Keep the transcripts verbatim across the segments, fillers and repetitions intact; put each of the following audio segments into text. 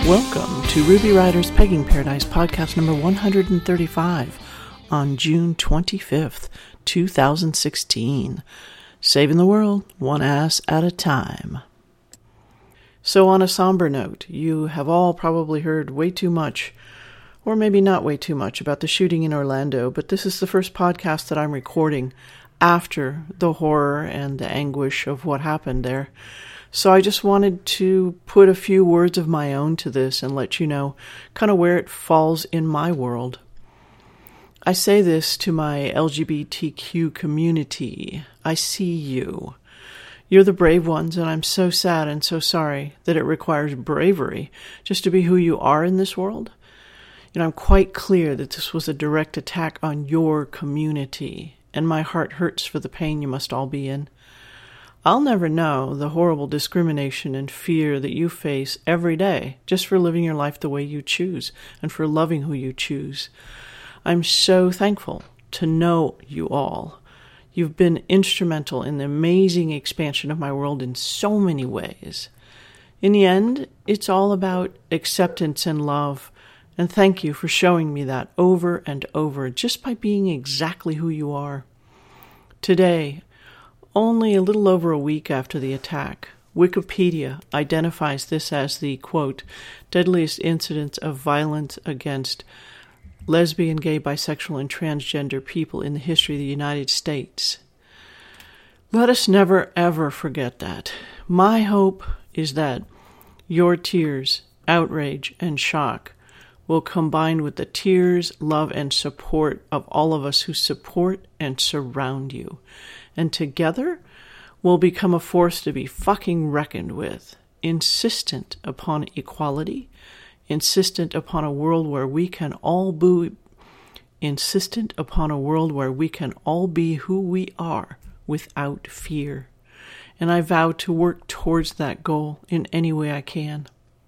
Welcome to Ruby Rider's Pegging Paradise podcast number one hundred thirty-five on June twenty-fifth, two thousand sixteen. Saving the world one ass at a time. So on a somber note, you have all probably heard way too much, or maybe not way too much, about the shooting in Orlando, but this is the first podcast that I'm recording after the horror and the anguish of what happened there. So I just wanted to put a few words of my own to this and let you know kind of where it falls in my world. I say this to my L G B T Q community. I see you. You're the brave ones, and I'm so sad and so sorry that it requires bravery just to be who you are in this world. You know, I'm quite clear that this was a direct attack on your community, and my heart hurts for the pain you must all be in. I'll never know the horrible discrimination and fear that you face every day just for living your life the way you choose and for loving who you choose. I'm so thankful to know you all. You've been instrumental in the amazing expansion of my world in so many ways. In the end, it's all about acceptance and love, and thank you for showing me that over and over just by being exactly who you are. Today, only a little over a week after the attack, Wikipedia identifies this as the, quote, deadliest incidence of violence against lesbian, gay, bisexual, and transgender people in the history of the United States. Let us never, ever forget that. My hope is that your tears, outrage, and shock will combine with the tears, love, and support of all of us who support and surround you. And together, we'll become a force to be fucking reckoned with, insistent upon equality, insistent upon a world where we can all be, insistent upon a world where we can all be who we are without fear. And I vow to work towards that goal in any way I can.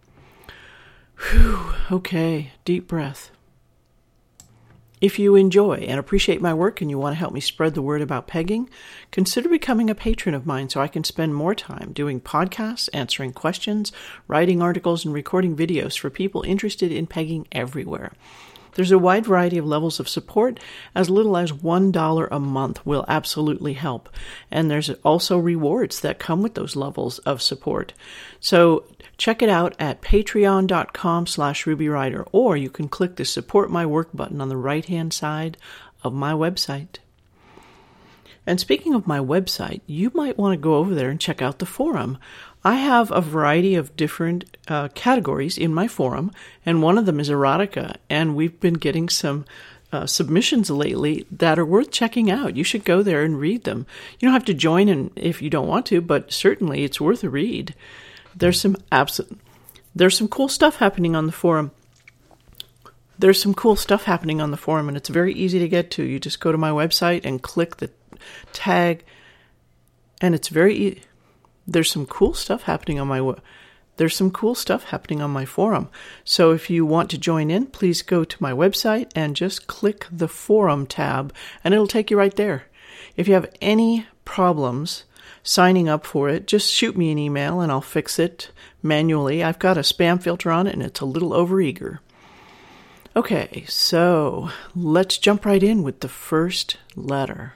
Whew, okay, deep breath. If you enjoy and appreciate my work and you want to help me spread the word about pegging, consider becoming a patron of mine so I can spend more time doing podcasts, answering questions, writing articles, and recording videos for people interested in pegging everywhere. There's a wide variety of levels of support. As little as one dollar a month will absolutely help. And there's also rewards that come with those levels of support. So check it out at patreon.com slash rubyrider, or you can click the Support My Work button on the right-hand side of my website. And speaking of my website, you might want to go over there and check out the forum. I have a variety of different uh, categories in my forum, and one of them is erotica, and we've been getting some uh, submissions lately that are worth checking out. You should go there and read them. You don't have to join in if you don't want to, but certainly it's worth a read. There's some abs- There's some cool stuff happening on the forum. There's some cool stuff happening on the forum, and it's very easy to get to. You just go to my website and click the tag, and it's very easy. There's some cool stuff happening on my there's some cool stuff happening on my forum. So if you want to join in, please go to my website and just click the forum tab, and it'll take you right there. If you have any problems signing up for it, just shoot me an email and I'll fix it manually. I've got a spam filter on it, and it's a little overeager. Okay, so let's jump right in with the first letter.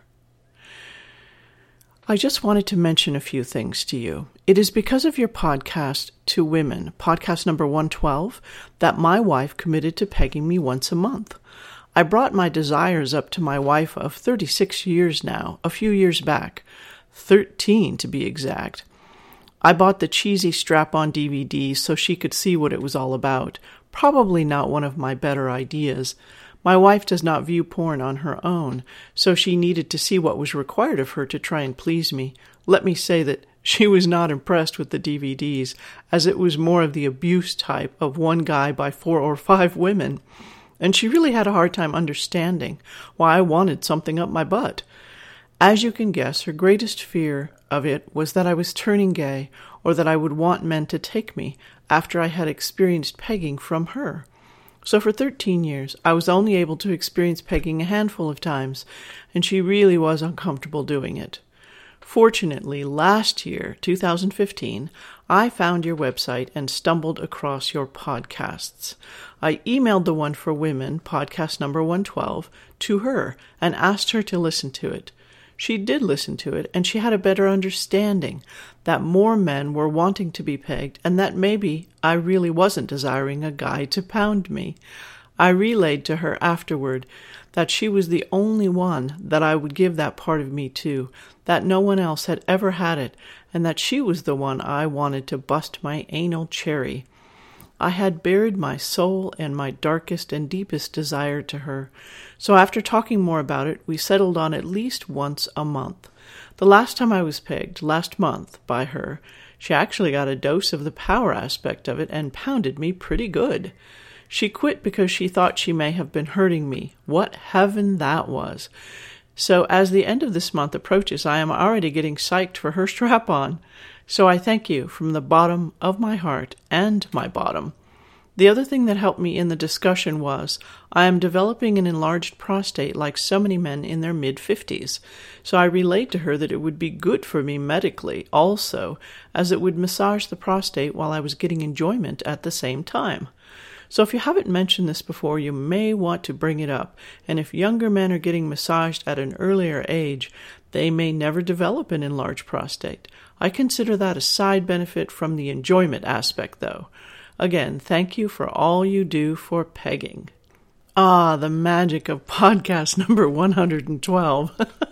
I just wanted to mention a few things to you. It is because of your podcast to women, podcast number one twelve, that my wife committed to pegging me once a month. I brought my desires up to my wife of thirty-six years now, a few years back, thirteen to be exact. I bought the cheesy strap-on D V D so she could see what it was all about. Probably not one of my better ideas. My wife does not view porn on her own, so she needed to see what was required of her to try and please me. Let me say that she was not impressed with the D V Ds, as it was more of the abuse type of one guy by four or five women, and she really had a hard time understanding why I wanted something up my butt. As you can guess, her greatest fear of it was that I was turning gay, or that I would want men to take me after I had experienced pegging from her. So for thirteen years, I was only able to experience pegging a handful of times, and she really was uncomfortable doing it. Fortunately, last year, two thousand fifteen, I found your website and stumbled across your podcasts. I emailed the one for women, podcast number one twelve, to her and asked her to listen to it. She did listen to it, and she had a better understanding that more men were wanting to be pegged and that maybe I really wasn't desiring a guy to pound me. I relayed to her afterward that she was the only one that I would give that part of me to, that no one else had ever had it, and that she was the one I wanted to bust my anal cherry. I had bared my soul and my darkest and deepest desire to her, so after talking more about it, we settled on at least once a month. The last time I was pegged, last month, by her, she actually got a dose of the power aspect of it and pounded me pretty good. She quit because she thought she may have been hurting me. What heaven that was. So as the end of this month approaches, I am already getting psyched for her strap-on. So I thank you from the bottom of my heart and my bottom. The other thing that helped me in the discussion was I am developing an enlarged prostate like so many men in their mid-fifties. So I relayed to her that it would be good for me medically also, as it would massage the prostate while I was getting enjoyment at the same time. So if you haven't mentioned this before, you may want to bring it up. And if younger men are getting massaged at an earlier age, they may never develop an enlarged prostate. I consider that a side benefit from the enjoyment aspect, though. Again, thank you for all you do for pegging. Ah, the magic of podcast number one hundred twelve.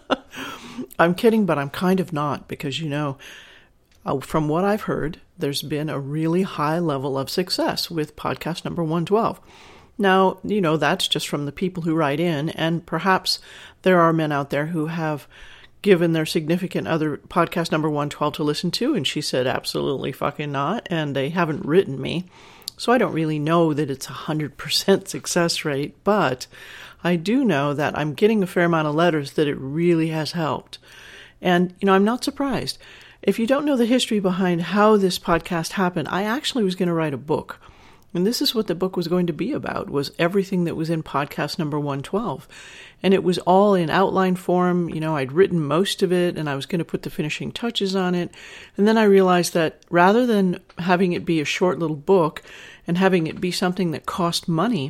I'm kidding, but I'm kind of not, because, you know, Uh, from what I've heard, there's been a really high level of success with podcast number one twelve. Now, you know, that's just from the people who write in, and perhaps there are men out there who have given their significant other podcast number one twelve to listen to, and she said absolutely fucking not, and they haven't written me. So I don't really know that it's a one hundred percent success rate, but I do know that I'm getting a fair amount of letters that it really has helped. And, you know, I'm not surprised. If you don't know the history behind how this podcast happened, I actually was going to write a book. And this is what the book was going to be about, was everything that was in podcast number one twelve. And it was all in outline form. You know, I'd written most of it, and I was going to put the finishing touches on it. And then I realized that rather than having it be a short little book and having it be something that cost money,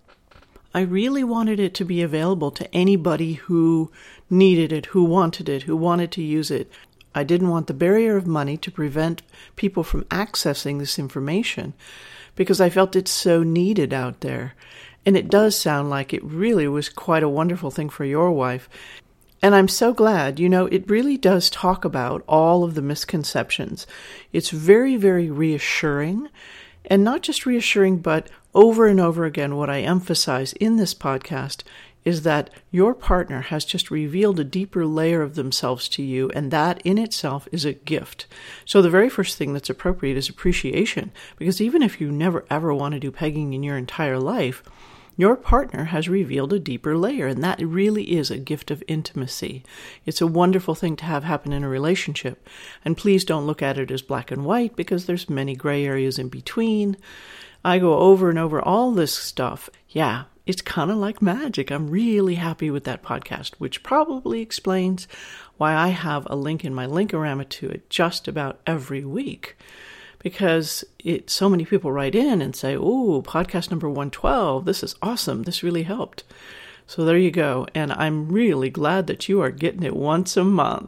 I really wanted it to be available to anybody who needed it, who wanted it, who wanted to use it. I didn't want the barrier of money to prevent people from accessing this information because I felt it's so needed out there. And it does sound like it really was quite a wonderful thing for your wife. And I'm so glad, you know, it really does talk about all of the misconceptions. It's very, very reassuring. And not just reassuring, but over and over again, what I emphasize in this podcast is that your partner has just revealed a deeper layer of themselves to you, and that in itself is a gift. So the very first thing that's appropriate is appreciation, because even if you never ever want to do pegging in your entire life, your partner has revealed a deeper layer, and that really is a gift of intimacy. It's a wonderful thing to have happen in a relationship. And please don't look at it as black and white, because there's many gray areas in between. I go over and over all this stuff. Yeah, it's kind of like magic. I'm really happy with that podcast, which probably explains why I have a link in my Linkorama to it just about every week. Because it, so many people write in and say, "Ooh, podcast number one twelve, this is awesome. This really helped." So there you go. And I'm really glad that you are getting it once a month.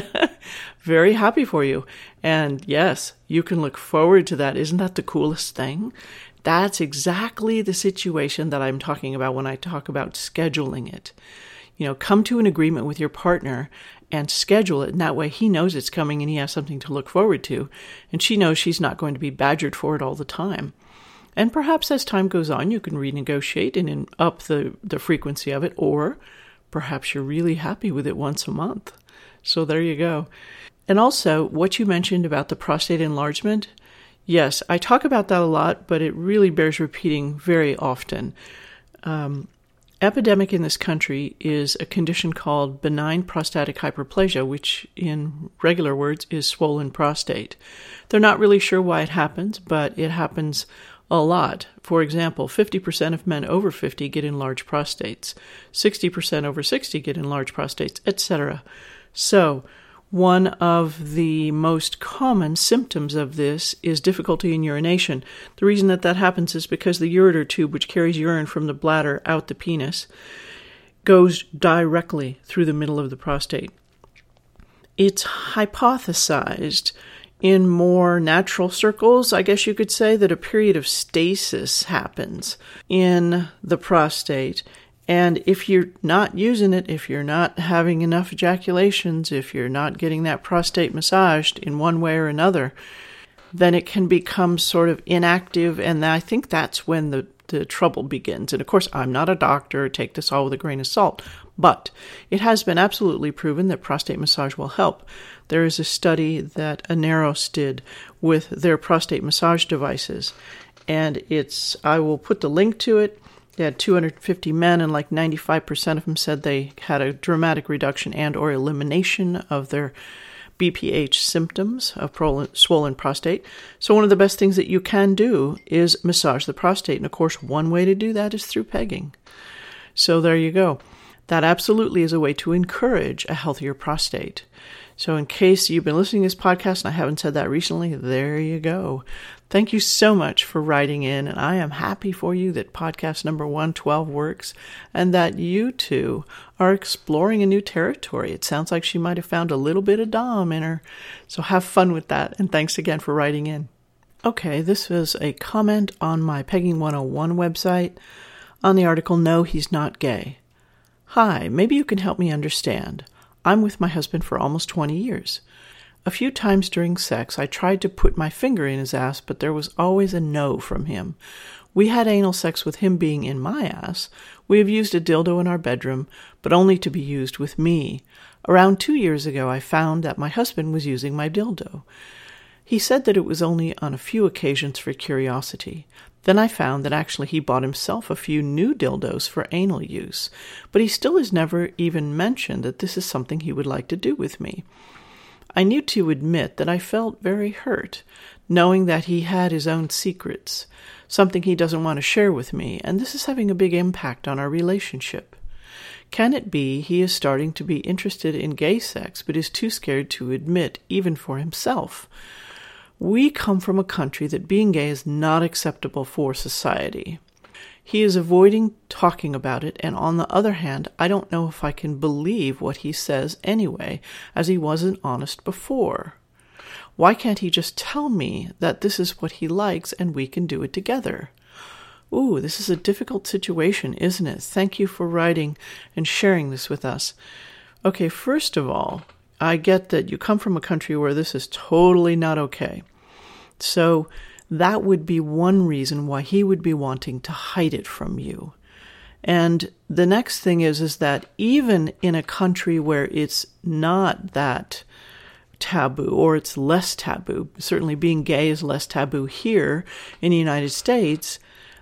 Very happy for you. And yes, you can look forward to that. Isn't that the coolest thing? That's exactly the situation that I'm talking about when I talk about scheduling it. You know, come to an agreement with your partner and schedule it. And that way he knows it's coming and he has something to look forward to. And she knows she's not going to be badgered for it all the time. And perhaps as time goes on, you can renegotiate and in, up the, the frequency of it. Or perhaps you're really happy with it once a month. So there you go. And also, what you mentioned about the prostate enlargement, yes, I talk about that a lot, but it really bears repeating very often. Um, epidemic in this country is a condition called benign prostatic hyperplasia, which in regular words is swollen prostate. They're not really sure why it happens, but it happens a lot. For example, fifty percent of men over fifty get enlarged prostates, sixty percent over sixty get enlarged prostates, et cetera. So One of the most common symptoms of this is difficulty in urination. The reason that that happens is because the ureter tube, which carries urine from the bladder out the penis, goes directly through the middle of the prostate. It's hypothesized in more natural circles, I guess you could say, that a period of stasis happens in the prostate. And if you're not using it, if you're not having enough ejaculations, if you're not getting that prostate massaged in one way or another, then it can become sort of inactive. And I think that's when the, the trouble begins. And of course, I'm not a doctor. Take this all with a grain of salt. But it has been absolutely proven that prostate massage will help. There is a study that Aneros did with their prostate massage devices. And it's, I will put the link to it. They had two hundred fifty men, and like ninety-five percent of them said they had a dramatic reduction and or elimination of their B P H symptoms of swollen prostate. So one of the best things that you can do is massage the prostate. And of course, one way to do that is through pegging. So there you go. That absolutely is a way to encourage a healthier prostate. So in case you've been listening to this podcast and I haven't said that recently, there you go. Thank you so much for writing in, and I am happy for you that podcast number one twelve works and that you two are exploring a new territory. It sounds like she might have found a little bit of Dom in her. So have fun with that, and thanks again for writing in. Okay, this is a comment on my Pegging one oh one website on the article, No, He's Not Gay. Hi, maybe you can help me understand. I'm with my husband for almost twenty years. A few times during sex, I tried to put my finger in his ass, but there was always a no from him. We had anal sex with him being in my ass. We have used a dildo in our bedroom, but only to be used with me. Around two years ago, I found that my husband was using my dildo. He said that it was only on a few occasions for curiosity. Then I found that actually he bought himself a few new dildos for anal use, but he still has never even mentioned that this is something he would like to do with me. I need to admit that I felt very hurt, knowing that he had his own secrets, something he doesn't want to share with me, and this is having a big impact on our relationship. Can it be he is starting to be interested in gay sex, but is too scared to admit, even for himself? We come from a country that being gay is not acceptable for society. He is avoiding talking about it, and on the other hand, I don't know if I can believe what he says anyway, as he wasn't honest before. Why can't he just tell me that this is what he likes and we can do it together? Ooh, this is a difficult situation, isn't it? Thank you for writing and sharing this with us. Okay, first of all, I get that you come from a country where this is totally not okay. So that would be one reason why he would be wanting to hide it from you. And the next thing is, is that even in a country where it's not that taboo, or it's less taboo, certainly being gay is less taboo here in the United States,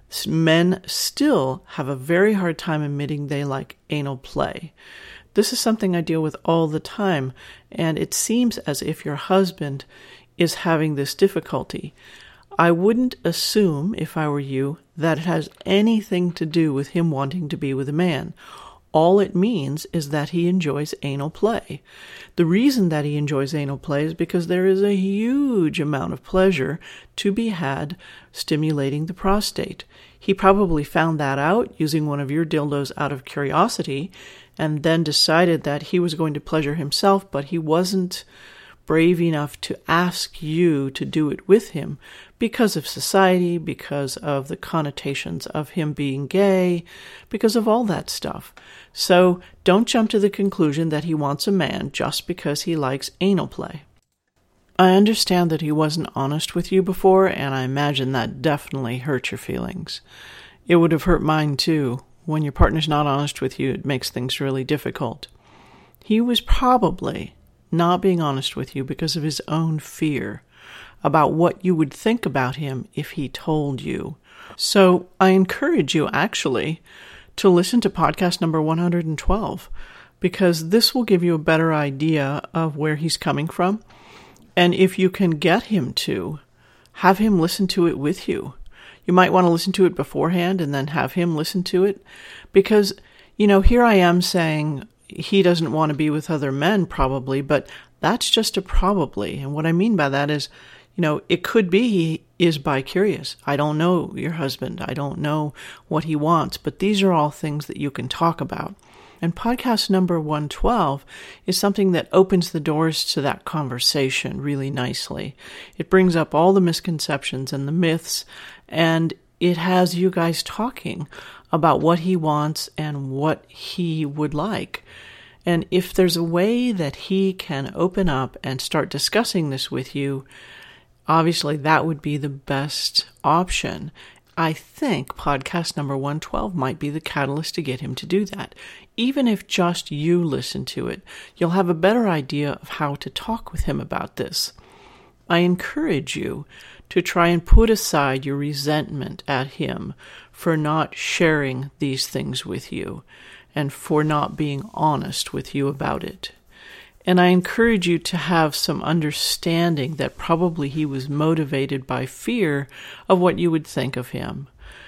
men still have a very hard time admitting they like anal play. This is something I deal with all the time, and it seems as if your husband is having this difficulty. I wouldn't assume, if I were you, that it has anything to do with him wanting to be with a man. All it means is that he enjoys anal play. The reason that he enjoys anal play is because there is a huge amount of pleasure to be had stimulating the prostate. He probably found that out using one of your dildos out of curiosity, and then decided that he was going to pleasure himself, but he wasn't brave enough to ask you to do it with him because of society, because of the connotations of him being gay, because of all that stuff. So don't jump to the conclusion that he wants a man just because he likes anal play. I understand that he wasn't honest with you before, and I imagine that definitely hurt your feelings. It would have hurt mine too. When your partner's not honest with you, it makes things really difficult. He was probably not being honest with you because of his own fear about what you would think about him if he told you. So I encourage you actually to listen to podcast number one hundred twelve, because this will give you a better idea of where he's coming from. And if you can get him to, have him listen to it with you. You might want to listen to it beforehand and then have him listen to it, because, you know, here I am saying he doesn't want to be with other men probably, but That's just a probably. And what I mean by that is, you know, it could be he is bi-curious. I don't know your husband. I don't know what he wants, but these are all things that you can talk about. And podcast number one twelve is something that opens the doors to that conversation really nicely. It brings up all the misconceptions and the myths, and it has you guys talking about what he wants and what he would like. And if there's a way that he can open up and start discussing this with you, obviously that would be the best option. I think podcast number one twelve might be the catalyst to get him to do that. Even if just you listen to it, you'll have a better idea of how to talk with him about this. I encourage you to try and put aside your resentment at him for not sharing these things with you and for not being honest with you about it. And I encourage you to have some understanding that probably he was motivated by fear of what you would think of him.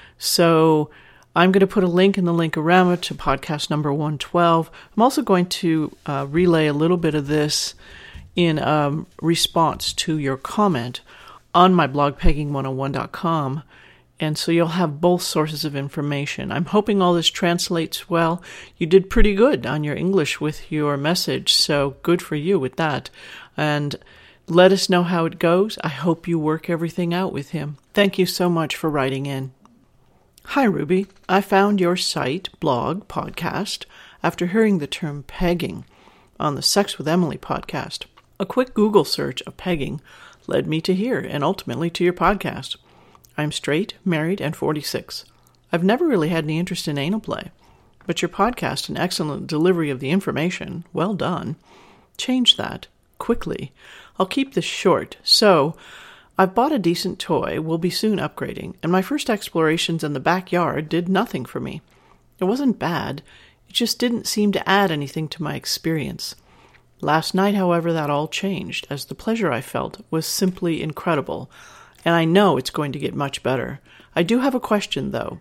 So I'm going to put a link in the Linkorama to podcast number one twelve. I'm also going to uh, relay a little bit of this in um, response to your comment on my blog, pegging one oh one dot com. And so you'll have both sources of information. I'm hoping all this translates well. You did pretty good on your English with your message, so good for you with that. And let us know how it goes. I hope you work everything out with him. Thank you so much for writing in. Hi, Ruby. I found your site, blog, podcast after hearing the term pegging on the Sex with Emily podcast. A quick Google search of pegging led me to here and ultimately to your podcast. I'm straight, married, and forty-six. I've never really had any interest in anal play, but your podcast and excellent delivery of the information, well done. Change that, quickly. I'll keep this short. So, I've bought a decent toy, will be soon upgrading, and my first explorations in the backyard did nothing for me. It wasn't bad, it just didn't seem to add anything to my experience. Last night, however, that all changed, as the pleasure I felt was simply incredible, and I know it's going to get much better. I do have a question, though.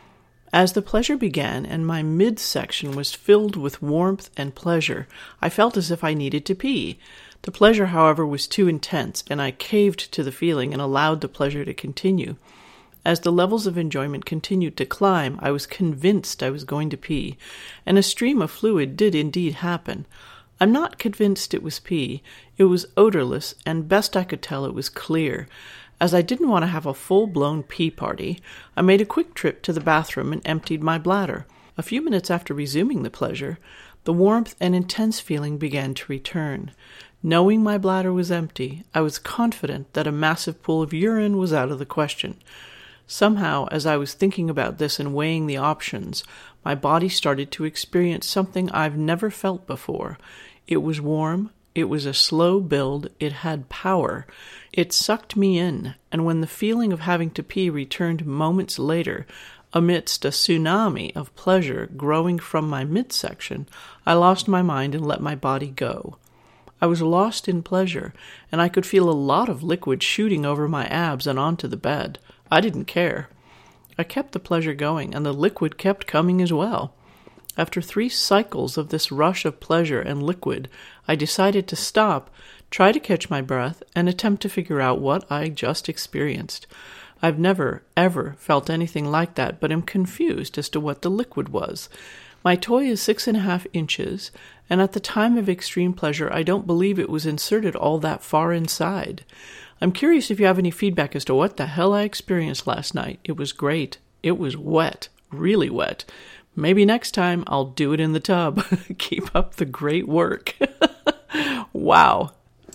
As the pleasure began and my midsection was filled with warmth and pleasure, I felt as if I needed to pee. The pleasure, however, was too intense, and I caved to the feeling and allowed the pleasure to continue. As the levels of enjoyment continued to climb, I was convinced I was going to pee, and a stream of fluid did indeed happen. I'm not convinced it was pee. It was odorless, and best I could tell it was clear. As I didn't want to have a full-blown pee party, I made a quick trip to the bathroom and emptied my bladder. A few minutes after resuming the pleasure, the warmth and intense feeling began to return. Knowing my bladder was empty, I was confident that a massive pool of urine was out of the question. Somehow, as I was thinking about this and weighing the options, my body started to experience something I've never felt before. It was warm. It was a slow build. It had power. It sucked me in, and when the feeling of having to pee returned moments later, amidst a tsunami of pleasure growing from my midsection, I lost my mind and let my body go. I was lost in pleasure, and I could feel a lot of liquid shooting over my abs and onto the bed. I didn't care. I kept the pleasure going, and the liquid kept coming as well. After three cycles of this rush of pleasure and liquid, I decided to stop, try to catch my breath, and attempt to figure out what I just experienced. I've never, ever felt anything like that, but am confused as to what the liquid was. My toy is six and a half inches, and at the time of extreme pleasure, I don't believe it was inserted all that far inside. I'm curious if you have any feedback as to what the hell I experienced last night. It was great. It was wet. Really wet. Maybe next time I'll do it in the tub. Keep up the great work. Wow.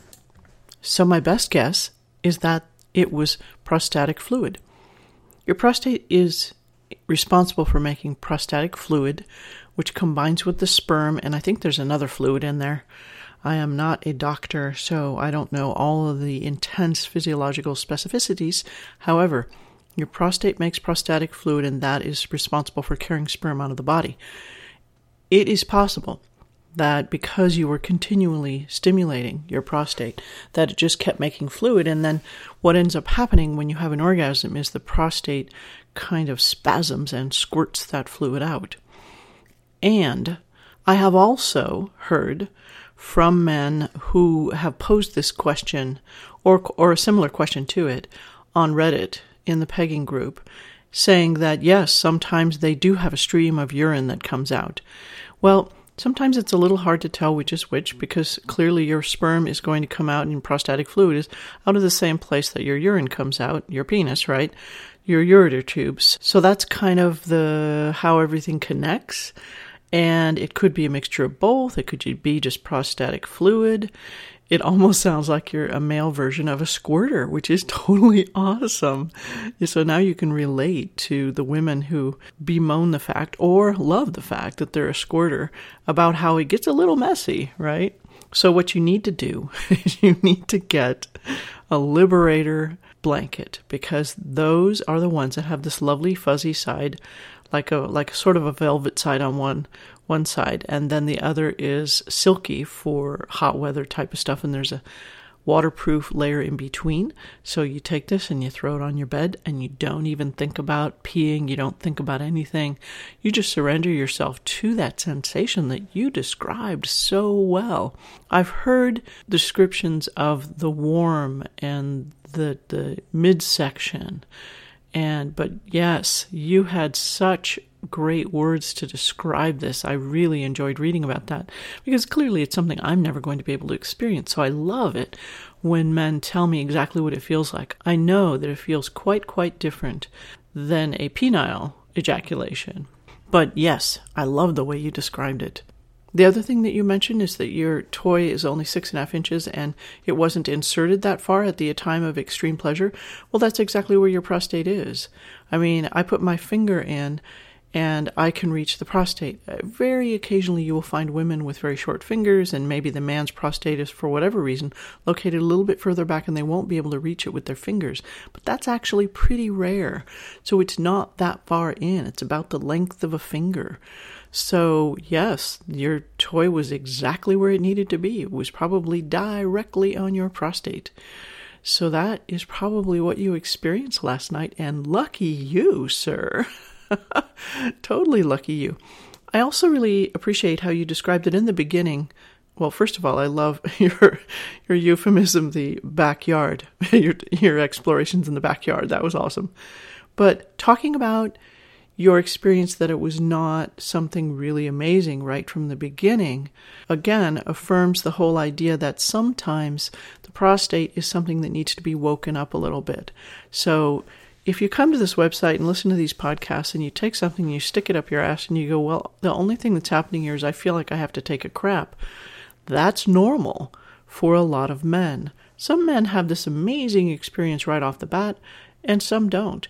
So my best guess is that it was prostatic fluid. Your prostate is responsible for making prostatic fluid, which combines with the sperm, and I think there's another fluid in there. I am not a doctor, so I don't know all of the intense physiological specificities. However, your prostate makes prostatic fluid, and that is responsible for carrying sperm out of the body. It is possible that because you were continually stimulating your prostate, that it just kept making fluid, and then what ends up happening when you have an orgasm is the prostate kind of spasms and squirts that fluid out. And I have also heard from men who have posed this question or or a similar question to it on Reddit in the pegging group, saying that yes, sometimes they do have a stream of urine that comes out. Well, sometimes it's a little hard to tell which is which, because clearly your sperm is going to come out and prostatic fluid is out of the same place that your urine comes out, your penis, right? Your ureter tubes. So that's kind of the how everything connects. And it could be a mixture of both. It could be just prostatic fluid. It almost sounds like you're a male version of a squirter, which is totally awesome. So now you can relate to the women who bemoan the fact or love the fact that they're a squirter about how it gets a little messy, right? So what you need to do is you need to get a Liberator blanket, because those are the ones that have this lovely fuzzy side, like a like sort of a velvet side on one one side, and then the other is silky for hot weather type of stuff, and there's a waterproof layer in between. So you take this and you throw it on your bed, and you don't even think about peeing, you don't think about anything. You just surrender yourself to that sensation that you described so well. I've heard descriptions of the warm and the the midsection, and but yes, you had such great words to describe this. I really enjoyed reading about that, because clearly it's something I'm never going to be able to experience. So I love it when men tell me exactly what it feels like. I know that it feels quite, quite different than a penile ejaculation. But yes, I love the way you described it. The other thing that you mentioned is that your toy is only six and a half inches and it wasn't inserted that far at the time of extreme pleasure. Well, that's exactly where your prostate is. I mean, I put my finger in and I can reach the prostate. Very occasionally you will find women with very short fingers, and maybe the man's prostate is, for whatever reason, located a little bit further back and they won't be able to reach it with their fingers. But that's actually pretty rare. So it's not that far in. It's about the length of a finger. So yes, your toy was exactly where it needed to be. It was probably directly on your prostate. So that is probably what you experienced last night, and lucky you, sir. Totally lucky you. I also really appreciate how you described it in the beginning. Well, first of all, I love your your euphemism, the backyard, your your explorations in the backyard. That was awesome. But talking about your experience that it was not something really amazing right from the beginning, again, affirms the whole idea that sometimes the prostate is something that needs to be woken up a little bit. So if you come to this website and listen to these podcasts and you take something and you stick it up your ass and you go, well, the only thing that's happening here is I feel like I have to take a crap. That's normal for a lot of men. Some men have this amazing experience right off the bat, and some don't.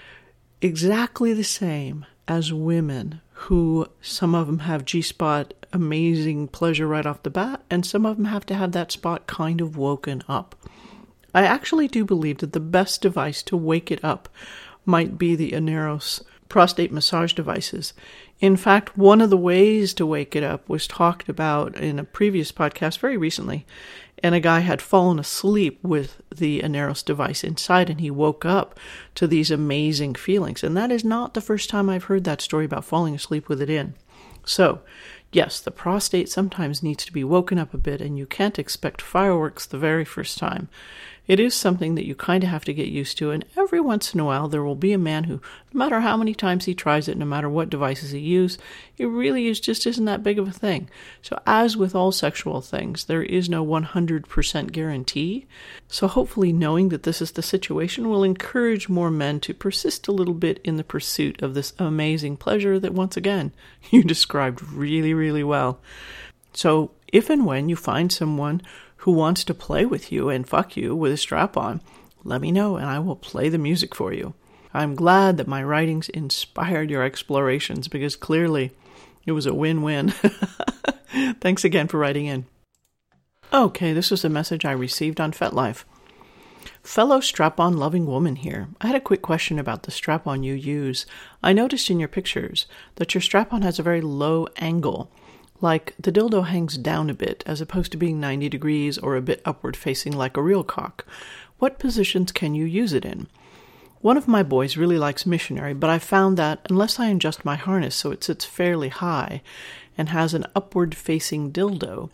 Exactly the same as women, who some of them have G-spot amazing pleasure right off the bat, and some of them have to have that spot kind of woken up. I actually do believe that the best device to wake it up might be the Aneros prostate massage devices. In fact, one of the ways to wake it up was talked about in a previous podcast very recently, and a guy had fallen asleep with the Aneros device inside, and he woke up to these amazing feelings. And that is not the first time I've heard that story about falling asleep with it in. So, yes, the prostate sometimes needs to be woken up a bit, and you can't expect fireworks the very first time. It is something that you kind of have to get used to, and every once in a while there will be a man who, no matter how many times he tries it, no matter what devices he uses, it really is just isn't that big of a thing. So as with all sexual things, there is no one hundred percent guarantee. So hopefully knowing that this is the situation will encourage more men to persist a little bit in the pursuit of this amazing pleasure that, once again, you described really, really well. So if and when you find someone who wants to play with you and fuck you with a strap on, let me know and I will play the music for you. I'm glad that my writings inspired your explorations, because clearly it was a win-win. Thanks again for writing in. Okay, this was a message I received on FetLife. Fellow strap-on loving woman here. I had a quick question about the strap-on you use. I noticed in your pictures that your strap-on has a very low angle. Like the dildo hangs down a bit, as opposed to being ninety degrees or a bit upward facing like a real cock. What positions can you use it in? One of my boys really likes missionary, but I found that unless I adjust my harness so it sits fairly high and has an upward facing dildo,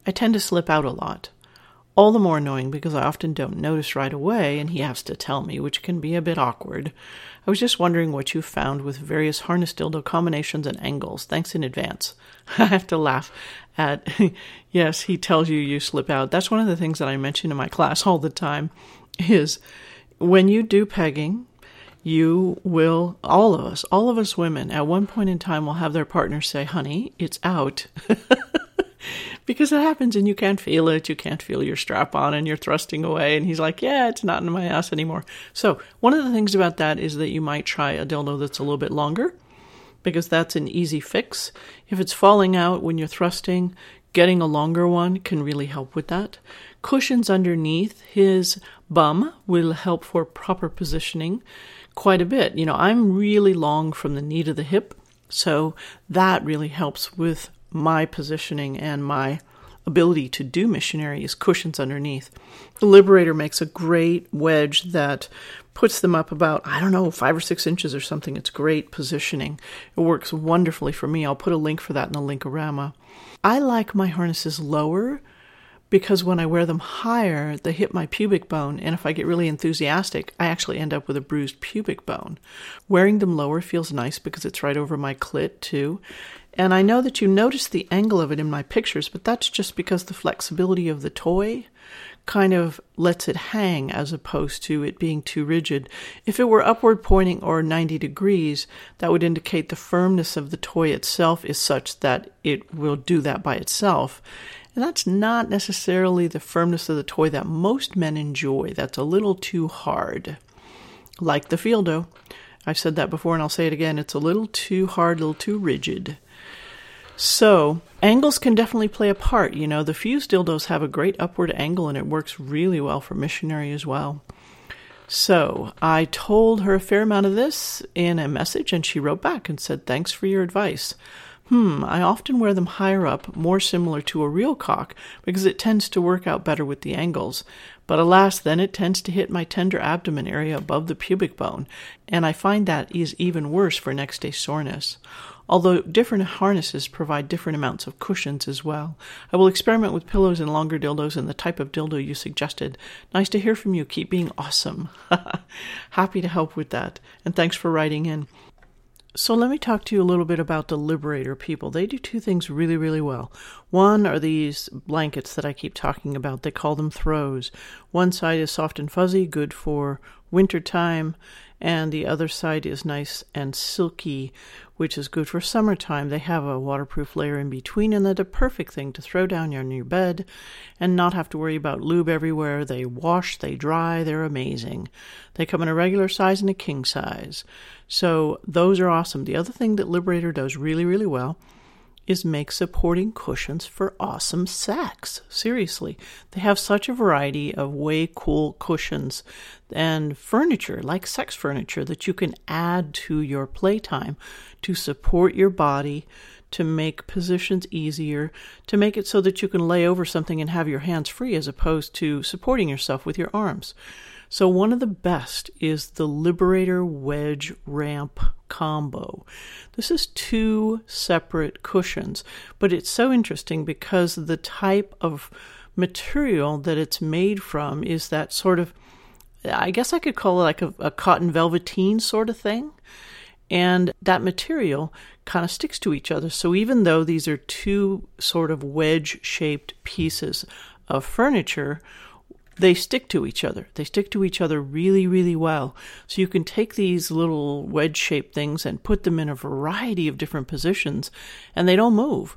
I tend to slip out a lot. All the more annoying because I often don't notice right away and he has to tell me, which can be a bit awkward. I was just wondering what you found with various harness dildo combinations and angles. Thanks in advance. I have to laugh at, yes, he tells you you slip out. That's one of the things that I mention in my class all the time is when you do pegging, you will, all of us, all of us women, at one point in time will have their partner say, honey, it's out. Because it happens and you can't feel it. You can't feel your strap on and you're thrusting away. And he's like, yeah, it's not in my ass anymore. So one of the things about that is that you might try a dildo that's a little bit longer because that's an easy fix. If it's falling out when you're thrusting, getting a longer one can really help with that. Cushions underneath his bum will help for proper positioning quite a bit. You know, I'm really long from the knee to the hip. So that really helps with my positioning and my ability to do missionary is cushions underneath. The Liberator makes a great wedge that puts them up about, I don't know, five or six inches or something. It's great positioning. It works wonderfully for me. I'll put a link for that in the Linkorama. I like my harnesses lower because when I wear them higher, they hit my pubic bone, and if I get really enthusiastic, I actually end up with a bruised pubic bone. Wearing them lower feels nice because it's right over my clit, too. And I know that you notice the angle of it in my pictures, but that's just because the flexibility of the toy kind of lets it hang as opposed to it being too rigid. If it were upward pointing or ninety degrees, that would indicate the firmness of the toy itself is such that it will do that by itself. And that's not necessarily the firmness of the toy that most men enjoy. That's a little too hard. Like the Fieldo. I've said that before and I'll say it again. It's a little too hard, a little too rigid. So, angles can definitely play a part. You know, the fused dildos have a great upward angle and it works really well for missionary as well. So, I told her a fair amount of this in a message and she wrote back and said, thanks for your advice. Hmm, I often wear them higher up, more similar to a real cock, because it tends to work out better with the angles. But alas, then it tends to hit my tender abdomen area above the pubic bone, and I find that is even worse for next day soreness. Although different harnesses provide different amounts of cushions as well. I will experiment with pillows and longer dildos and the type of dildo you suggested. Nice to hear from you. Keep being awesome. Happy to help with that. And thanks for writing in. So let me talk to you a little bit about the Liberator people. They do two things really, really well. One are these blankets that I keep talking about. They call them throws. One side is soft and fuzzy, good for wintertime, and the other side is nice and silky, which is good for summertime. They have a waterproof layer in between, and they're the perfect thing to throw down on your bed and not have to worry about lube everywhere. They wash, they dry, they're amazing. They come in a regular size and a king size. So those are awesome. The other thing that Liberator does really, really well is make supporting cushions for awesome sex. Seriously. They have such a variety of way cool cushions and furniture, like sex furniture, that you can add to your playtime to support your body, to make positions easier, to make it so that you can lay over something and have your hands free as opposed to supporting yourself with your arms. So one of the best is the Liberator Wedge Ramp Combo. This is two separate cushions, but it's so interesting because the type of material that it's made from is that sort of, I guess I could call it like a, a cotton velveteen sort of thing. And that material kind of sticks to each other. So even though these are two sort of wedge-shaped pieces of furniture, they stick to each other. They stick to each other really, really well. So you can take these little wedge-shaped things and put them in a variety of different positions, and they don't move.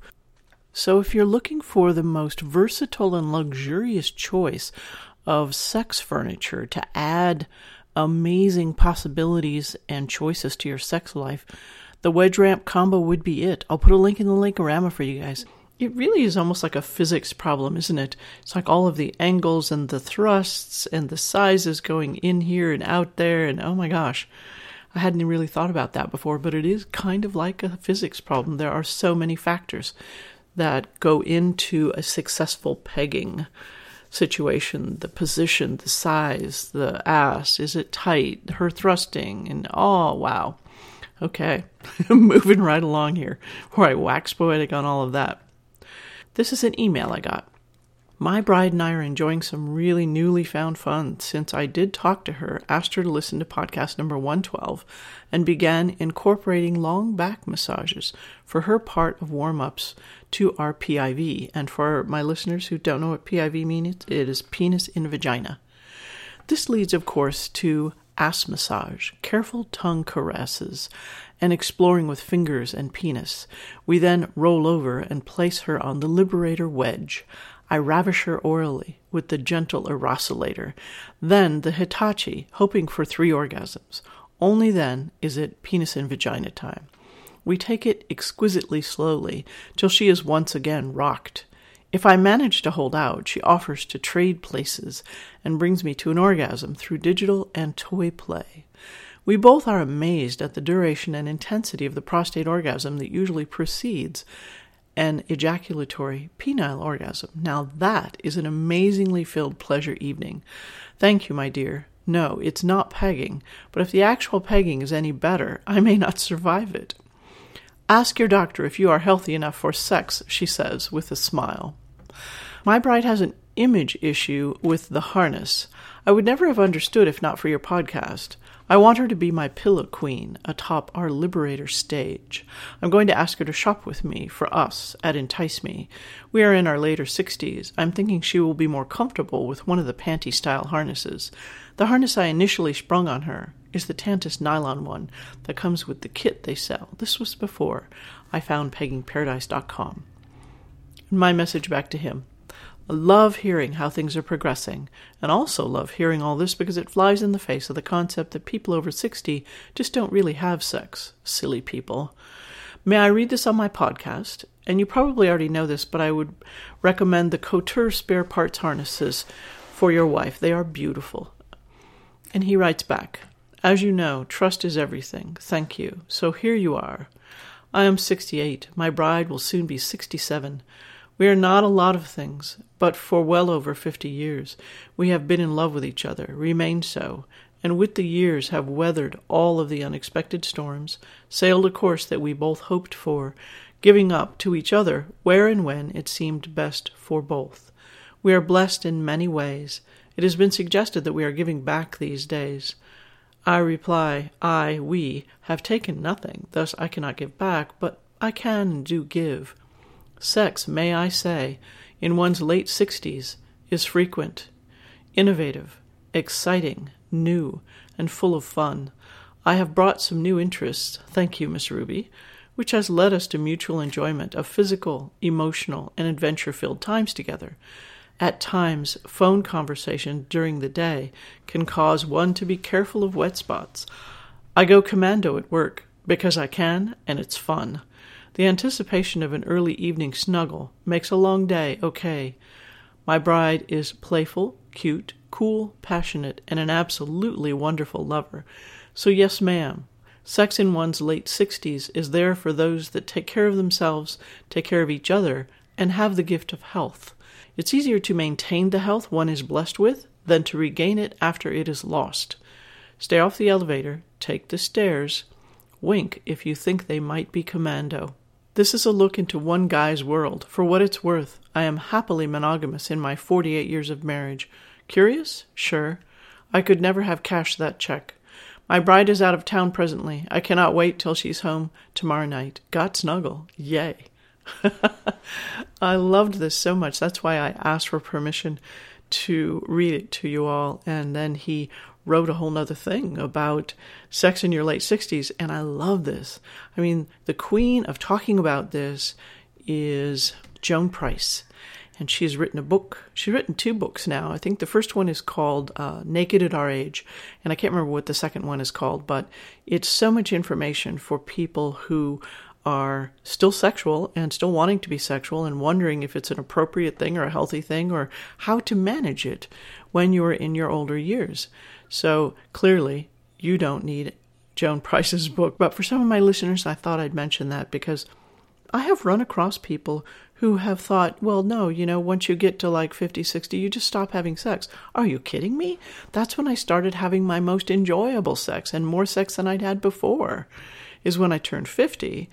So if you're looking for the most versatile and luxurious choice of sex furniture to add amazing possibilities and choices to your sex life, the Wedge Ramp Combo would be it. I'll put a link in the Linkorama for you guys. It really is almost like a physics problem, isn't it? It's like all of the angles and the thrusts and the sizes going in here and out there, and oh my gosh, I hadn't really thought about that before, but it is kind of like a physics problem. There are so many factors that go into a successful pegging situation: the position, the size, the ass, is it tight, her thrusting, and oh, wow. Okay, moving right along here, where I wax poetic on all of that. This is an email I got. My bride and I are enjoying some really newly found fun since I did talk to her, asked her to listen to podcast number one twelve, and began incorporating long back massages for her part of warm-ups to our P I V. And for my listeners who don't know what P I V means, it is penis in vagina. This leads, of course, to ass massage, careful tongue caresses, and exploring with fingers and penis. We then roll over and place her on the Liberator wedge. I ravish her orally with the gentle Erosilator, then the Hitachi, hoping for three orgasms. Only then is it penis and vagina time. We take it exquisitely slowly till she is once again rocked. If I manage to hold out, she offers to trade places and brings me to an orgasm through digital and toy play. We both are amazed at the duration and intensity of the prostate orgasm that usually precedes an ejaculatory penile orgasm. Now that is an amazingly filled pleasure evening. Thank you, my dear. No, it's not pegging, but if the actual pegging is any better, I may not survive it. Ask your doctor if you are healthy enough for sex, she says with a smile. My bride has an image issue with the harness. I would never have understood if not for your podcast. I want her to be my pillow queen atop our Liberator stage. I'm going to ask her to shop with me for us at Entice Me. We are in our later sixties. I'm thinking she will be more comfortable with one of the panty-style harnesses. The harness I initially sprung on her is the Tantus nylon one that comes with the kit they sell. This was before I found pegging paradise dot com. My message back to him. I love hearing how things are progressing, and also love hearing all this because it flies in the face of the concept that people over sixty just don't really have sex. Silly people. May I read this on my podcast? And you probably already know this, but I would recommend the Couture spare parts harnesses for your wife. They are beautiful. And he writes back, as you know, trust is everything. Thank you. So here you are. I am sixty-eight. My bride will soon be sixty-seven. We are not a lot of things, but for well over fifty years we have been in love with each other, remained so, and with the years have weathered all of the unexpected storms, sailed a course that we both hoped for, giving up to each other where and when it seemed best for both. We are blessed in many ways. It has been suggested that we are giving back these days. I reply, I, we, have taken nothing, thus I cannot give back, but I can and do give. Sex, may I say, in one's late sixties, is frequent, innovative, exciting, new, and full of fun. I have brought some new interests, thank you, Miss Ruby, which has led us to mutual enjoyment of physical, emotional, and adventure-filled times together. At times, phone conversation during the day can cause one to be careful of wet spots. I go commando at work because I can, and it's fun. The anticipation of an early evening snuggle makes a long day okay. My bride is playful, cute, cool, passionate, and an absolutely wonderful lover. So yes, ma'am, sex in one's late sixties is there for those that take care of themselves, take care of each other, and have the gift of health. It's easier to maintain the health one is blessed with than to regain it after it is lost. Stay off the elevator, take the stairs, wink if you think they might be commando. This is a look into one guy's world. For what it's worth, I am happily monogamous in my forty-eight years of marriage. Curious? Sure. I could never have cashed that check. My bride is out of town presently. I cannot wait till she's home tomorrow night. Got snuggle. Yay. I loved this so much. That's why I asked for permission to read it to you all. And then he wrote a whole nother thing about sex in your late sixties. And I love this. I mean, the queen of talking about this is Joan Price. And she's written a book. She's written two books now. I think the first one is called uh, Naked at Our Age. And I can't remember what the second one is called. But it's so much information for people who are still sexual and still wanting to be sexual and wondering if it's an appropriate thing or a healthy thing or how to manage it when you're in your older years. So clearly you don't need Joan Price's book. But for some of my listeners, I thought I'd mention that because I have run across people who have thought, well, no, you know, once you get to like fifty, sixty, you just stop having sex. Are you kidding me? That's when I started having my most enjoyable sex and more sex than I'd had before, is when I turned fifty.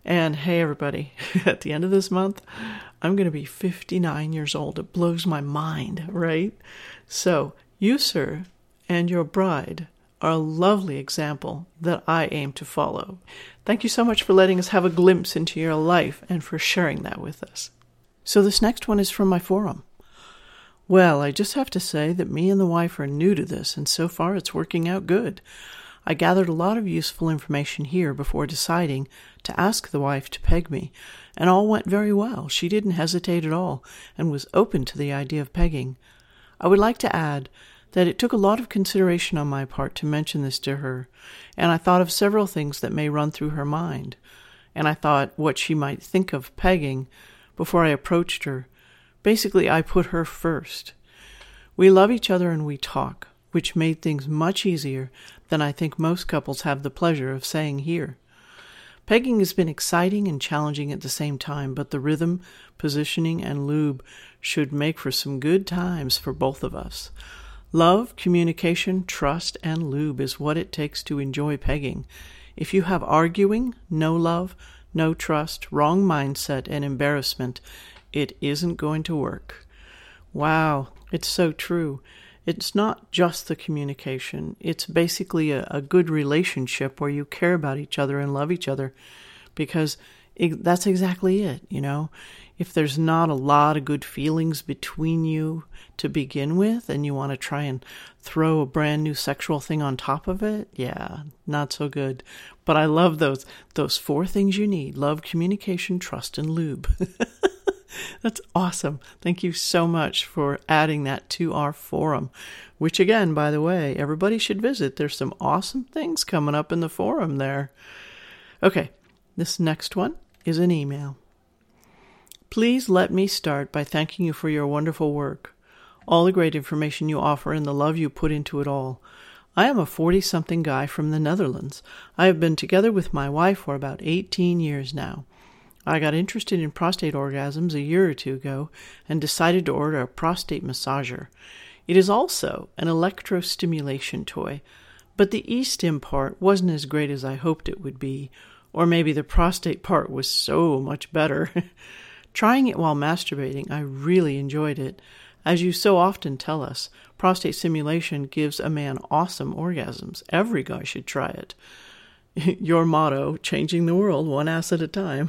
And hey, everybody, at the end of this month, I'm going to be fifty-nine years old. It blows my mind, right? So you, sir, and your bride are a lovely example that I aim to follow. Thank you so much for letting us have a glimpse into your life and for sharing that with us. So this next one is from my forum. Well, I just have to say that me and the wife are new to this, and so far it's working out good. I gathered a lot of useful information here before deciding to ask the wife to peg me, and all went very well. She didn't hesitate at all and was open to the idea of pegging. I would like to add that it took a lot of consideration on my part to mention this to her, and I thought of several things that may run through her mind, and I thought what she might think of pegging before I approached her. Basically, I put her first. We love each other and we talk, which made things much easier than I think most couples have the pleasure of saying here. Pegging has been exciting and challenging at the same time, but the rhythm, positioning, and lube should make for some good times for both of us. Love, communication, trust, and lube is what it takes to enjoy pegging. If you have arguing, no love, no trust, wrong mindset, and embarrassment, it isn't going to work. Wow, it's so true. It's not just the communication. It's basically a, a good relationship where you care about each other and love each other, because it, that's exactly it, you know. If there's not a lot of good feelings between you to begin with, and you want to try and throw a brand new sexual thing on top of it, yeah, not so good. But I love those those four things you need: love, communication, trust, and lube. That's awesome. Thank you so much for adding that to our forum, which again, by the way, everybody should visit. There's some awesome things coming up in the forum there. Okay, this next one is an email. Please let me start by thanking you for your wonderful work, all the great information you offer, and the love you put into it all. I am a forty-something guy from the Netherlands. I have been together with my wife for about eighteen years now. I got interested in prostate orgasms a year or two ago and decided to order a prostate massager. It is also an electrostimulation toy, but the e-stim part wasn't as great as I hoped it would be, or maybe the prostate part was so much better. Trying it while masturbating, I really enjoyed it. As you so often tell us, prostate stimulation gives a man awesome orgasms. Every guy should try it. Your motto, changing the world one ass at a time.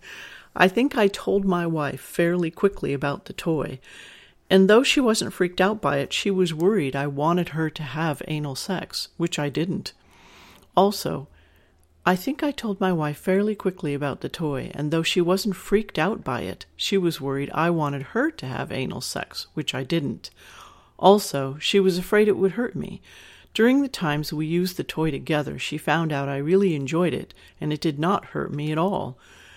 I think I told my wife fairly quickly about the toy, and though she wasn't freaked out by it, she was worried I wanted her to have anal sex, which I didn't. Also, I think I told my wife fairly quickly about the toy, and though she wasn't freaked out by it, she was worried I wanted her to have anal sex, which I didn't. Also, she was afraid it would hurt me. During the times we used the toy together, she found out I really enjoyed it, and it did not hurt me at all.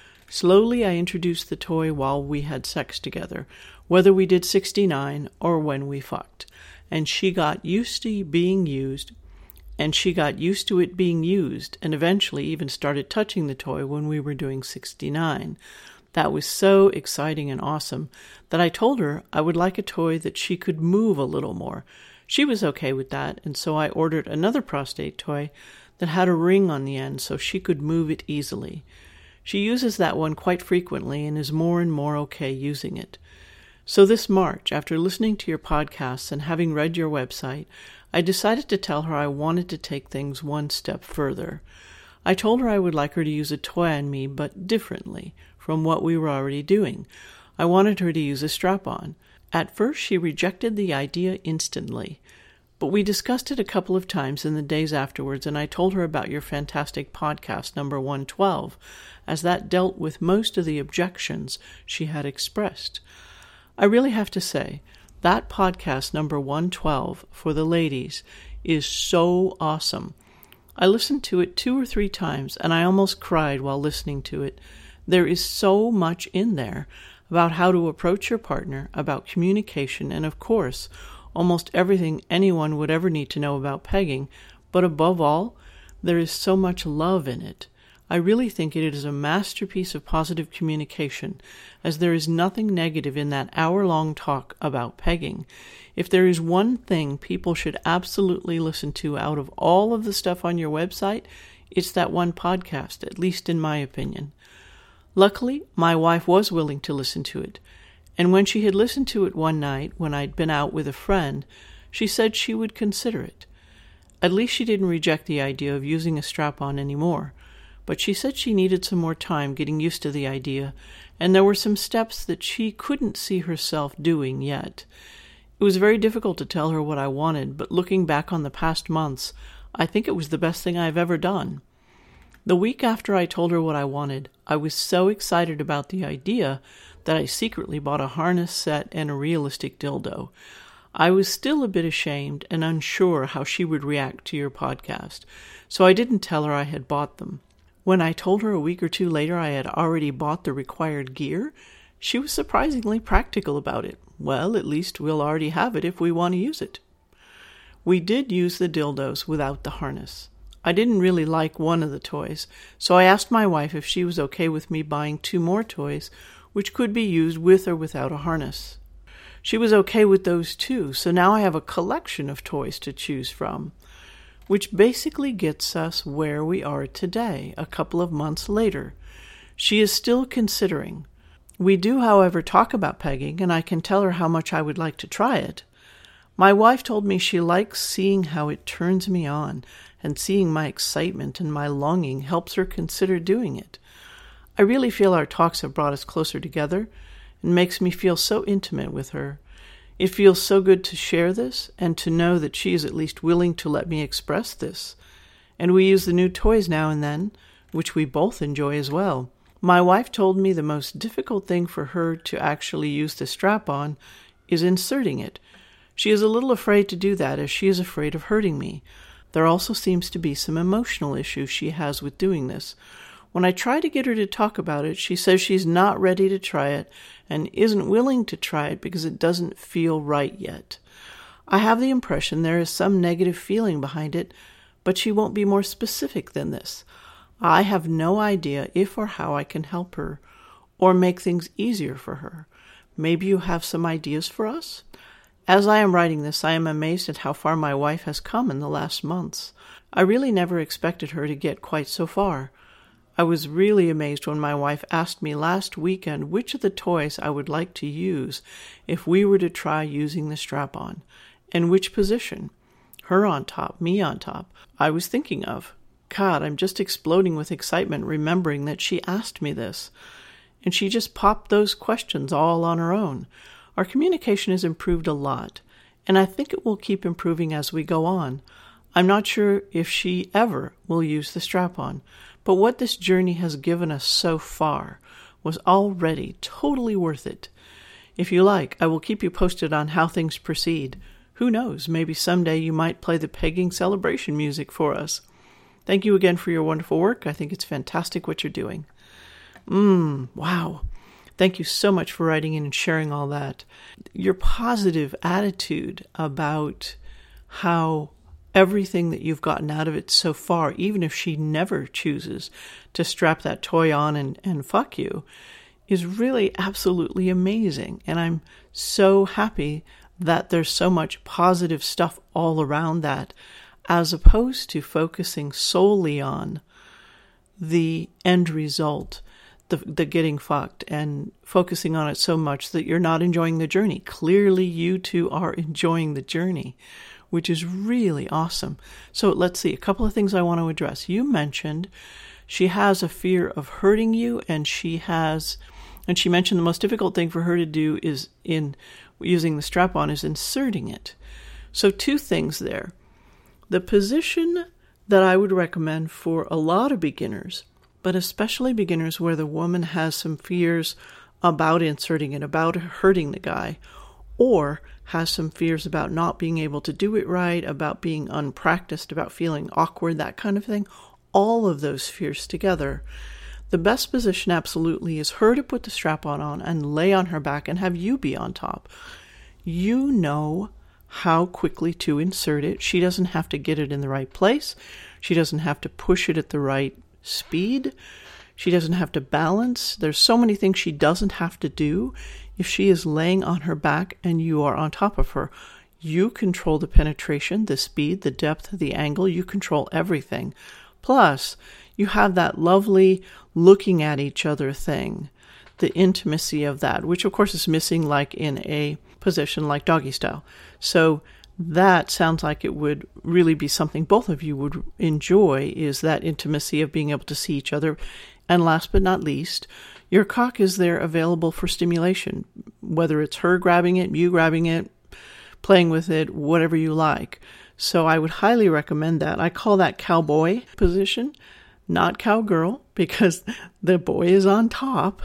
Slowly I introduced the toy while we had sex together, whether we did sixty-nine or when we fucked, and she got used to being used, and she got used to it being used, and eventually even started touching the toy when we were doing sixty-nine. That was so exciting and awesome that I told her I would like a toy that she could move a little more. She was okay with that, and so I ordered another prostate toy that had a ring on the end so she could move it easily. She uses that one quite frequently and is more and more okay using it. So this March, after listening to your podcasts and having read your website, I decided to tell her I wanted to take things one step further. I told her I would like her to use a toy on me, but differently from what we were already doing. I wanted her to use a strap-on. At first, she rejected the idea instantly, but we discussed it a couple of times in the days afterwards, and I told her about your fantastic podcast number one twelve, as that dealt with most of the objections she had expressed. I really have to say, that podcast number one twelve for the ladies is so awesome. I listened to it two or three times, and I almost cried while listening to it. There is so much in there about how to approach your partner, about communication, and of course, almost everything anyone would ever need to know about pegging, but above all, there is so much love in it. I really think it is a masterpiece of positive communication, as there is nothing negative in that hour-long talk about pegging. If there is one thing people should absolutely listen to out of all of the stuff on your website, it's that one podcast, at least in my opinion. Luckily, my wife was willing to listen to it, and when she had listened to it one night when I'd been out with a friend, she said she would consider it. At least she didn't reject the idea of using a strap-on anymore, but she said she needed some more time getting used to the idea, and there were some steps that she couldn't see herself doing yet. It was very difficult to tell her what I wanted, but looking back on the past months, I think it was the best thing I've ever done. The week after I told her what I wanted, I was so excited about the idea that I secretly bought a harness set and a realistic dildo. I was still a bit ashamed and unsure how she would react to your podcast, so I didn't tell her I had bought them. When I told her a week or two later I had already bought the required gear, she was surprisingly practical about it. Well, at least we'll already have it if we want to use it. We did use the dildos without the harness. I didn't really like one of the toys, so I asked my wife if she was okay with me buying two more toys, which could be used with or without a harness. She was okay with those too, so now I have a collection of toys to choose from, which basically gets us where we are today, a couple of months later. She is still considering. We do, however, talk about pegging, and I can tell her how much I would like to try it. My wife told me she likes seeing how it turns me on, and seeing my excitement and my longing helps her consider doing it. I really feel our talks have brought us closer together and makes me feel so intimate with her. It feels so good to share this and to know that she is at least willing to let me express this. And we use the new toys now and then, which we both enjoy as well. My wife told me the most difficult thing for her to actually use the strap-on is inserting it. She is a little afraid to do that as she is afraid of hurting me. There also seems to be some emotional issues she has with doing this. When I try to get her to talk about it, she says she's not ready to try it and isn't willing to try it because it doesn't feel right yet. I have the impression there is some negative feeling behind it, but she won't be more specific than this. I have no idea if or how I can help her or make things easier for her. Maybe you have some ideas for us? As I am writing this, I am amazed at how far my wife has come in the last months. I really never expected her to get quite so far. I was really amazed when my wife asked me last weekend which of the toys I would like to use if we were to try using the strap-on, and which position. Her on top, me on top, I was thinking of. God, I'm just exploding with excitement remembering that she asked me this. And she just popped those questions all on her own. Our communication has improved a lot, and I think it will keep improving as we go on. I'm not sure if she ever will use the strap-on, but what this journey has given us so far was already totally worth it. If you like, I will keep you posted on how things proceed. Who knows, maybe someday you might play the pegging celebration music for us. Thank you again for your wonderful work. I think it's fantastic what you're doing. Mmm, wow. Thank you so much for writing in and sharing all that. Your positive attitude about how everything that you've gotten out of it so far, even if she never chooses to strap that toy on and, and fuck you, is really absolutely amazing. And I'm so happy that there's so much positive stuff all around that, as opposed to focusing solely on the end result, the, the getting fucked, and focusing on it so much that you're not enjoying the journey. Clearly, you two are enjoying the journey, which is really awesome. So let's see, a couple of things I want to address. You mentioned she has a fear of hurting you, and she has, and she mentioned the most difficult thing for her to do is in using the strap-on is inserting it. So two things there. The position that I would recommend for a lot of beginners, but especially beginners where the woman has some fears about inserting it, about hurting the guy, or has some fears about not being able to do it right, about being unpracticed, about feeling awkward, that kind of thing, all of those fears together. The best position absolutely is her to put the strap-on on and lay on her back and have you be on top. You know how quickly to insert it. She doesn't have to get it in the right place. She doesn't have to push it at the right speed. She doesn't have to balance. There's so many things she doesn't have to do if she is laying on her back and you are on top of her. You control the penetration, the speed, the depth, the angle. You control everything. Plus, you have that lovely looking at each other thing, the intimacy of that, which of course is missing like in a position like doggy style. So that sounds like it would really be something both of you would enjoy, is that intimacy of being able to see each other. And last but not least, your cock is there available for stimulation, whether it's her grabbing it, you grabbing it, playing with it, whatever you like. So I would highly recommend that. I call that cowboy position, not cowgirl, because the boy is on top.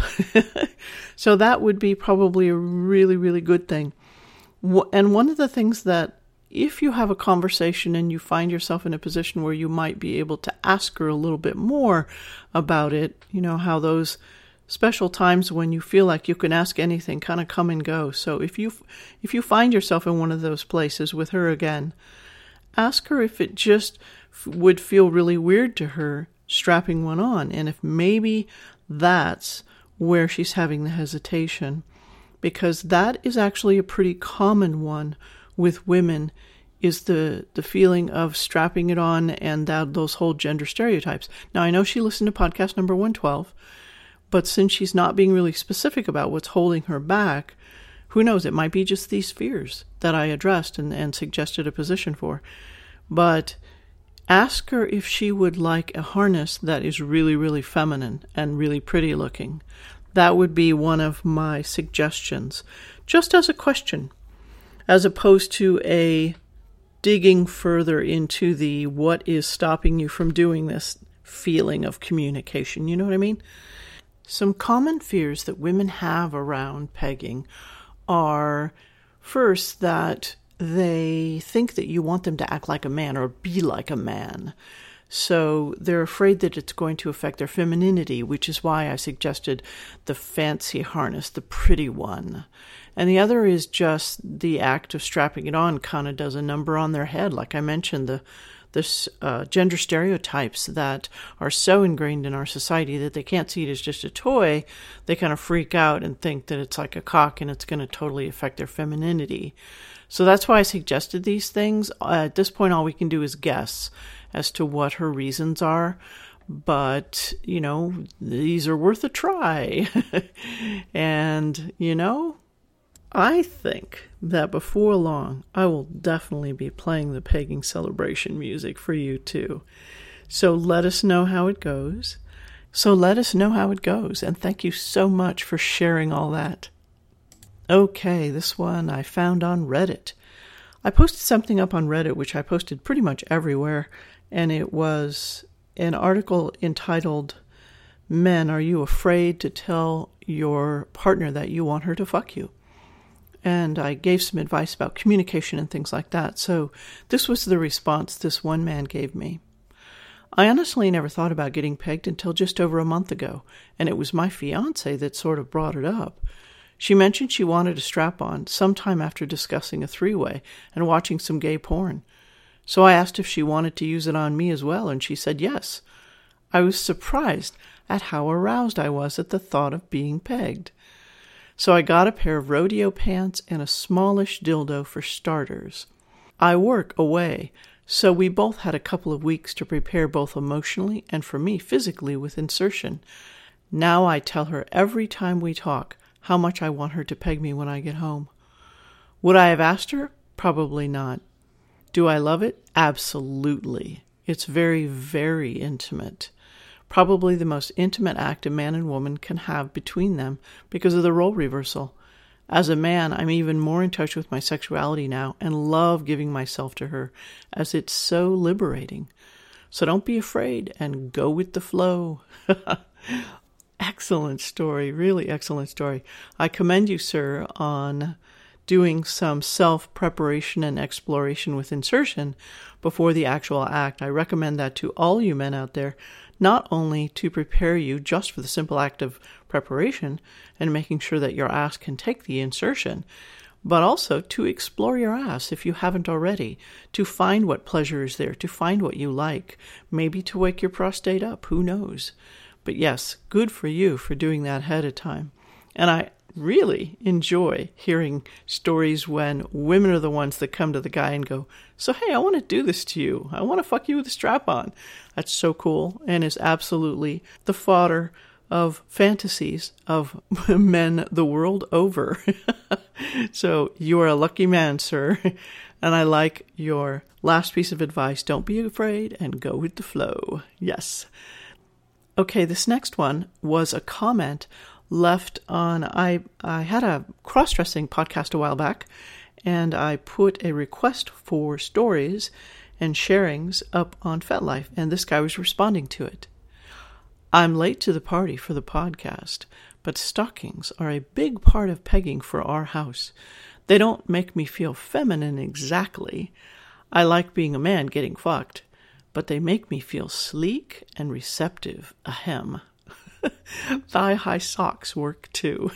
So that would be probably a really, really good thing. And one of the things that, if you have a conversation and you find yourself in a position where you might be able to ask her a little bit more about it, you know, how those special times when you feel like you can ask anything kind of come and go. So if you if you find yourself in one of those places with her again, ask her if it just would feel really weird to her strapping one on, and if maybe that's where she's having the hesitation, because that is actually a pretty common one with women, is the, the feeling of strapping it on and that, those whole gender stereotypes. Now, I know she listened to podcast number one twelve, but since she's not being really specific about what's holding her back, who knows, it might be just these fears that I addressed and, and suggested a position for. But ask her if she would like a harness that is really, really feminine and really pretty looking. That would be one of my suggestions, just as a question, as opposed to a digging further into the what is stopping you from doing this feeling of communication. You know what I mean? Some common fears that women have around pegging are, first, that they think that you want them to act like a man or be like a man. So they're afraid that it's going to affect their femininity, which is why I suggested the fancy harness, the pretty one. And the other is just the act of strapping it on kind of does a number on their head. Like I mentioned, the this uh, gender stereotypes that are so ingrained in our society that they can't see it as just a toy. They kind of freak out and think that it's like a cock and it's going to totally affect their femininity. So that's why I suggested these things. Uh, at this point, all we can do is guess as to what her reasons are. But, you know, these are worth a try. And, you know, I think that before long, I will definitely be playing the pegging celebration music for you too. So let us know how it goes. So let us know how it goes. And thank you so much for sharing all that. Okay, this one I found on Reddit. I posted something up on Reddit, which I posted pretty much everywhere, and it was an article entitled, "Men, Are You Afraid to Tell Your Partner That You Want Her to Fuck You?" And I gave some advice about communication and things like that. So this was the response this one man gave me. "I honestly never thought about getting pegged until just over a month ago, and it was my fiance that sort of brought it up. She mentioned she wanted a strap-on sometime after discussing a three-way and watching some gay porn. So I asked if she wanted to use it on me as well, and she said yes. I was surprised at how aroused I was at the thought of being pegged. So I got a pair of rodeo pants and a smallish dildo for starters. I work away, so we both had a couple of weeks to prepare both emotionally and for me physically with insertion. Now I tell her every time we talk how much I want her to peg me when I get home. Would I have asked her? Probably not. Do I love it? Absolutely. It's very, very intimate. Probably the most intimate act a man and woman can have between them because of the role reversal. As a man, I'm even more in touch with my sexuality now and love giving myself to her, as it's so liberating. So don't be afraid and go with the flow." Excellent story, really excellent story. I commend you, sir, on doing some self-preparation and exploration with insertion before the actual act. I recommend that to all you men out there, not only to prepare you just for the simple act of preparation and making sure that your ass can take the insertion, but also to explore your ass if you haven't already, to find what pleasure is there, to find what you like, maybe to wake your prostate up, who knows. But yes, good for you for doing that ahead of time. And I really enjoy hearing stories when women are the ones that come to the guy and go, So, hey, I want to do this to you. I want to fuck you with a strap on. That's so cool and is absolutely the fodder of fantasies of men the world over. So you are a lucky man, sir. And I like your last piece of advice. Don't be afraid and go with the flow. Yes. Okay, this next one was a comment left on, I, I had a cross-dressing podcast a while back, and I put a request for stories and sharings up on FetLife, and this guy was responding to it. I'm late to the party for the podcast, but stockings are a big part of pegging for our house. They don't make me feel feminine exactly. I like being a man getting fucked, but they make me feel sleek and receptive. Ahem. Thigh-high socks work too.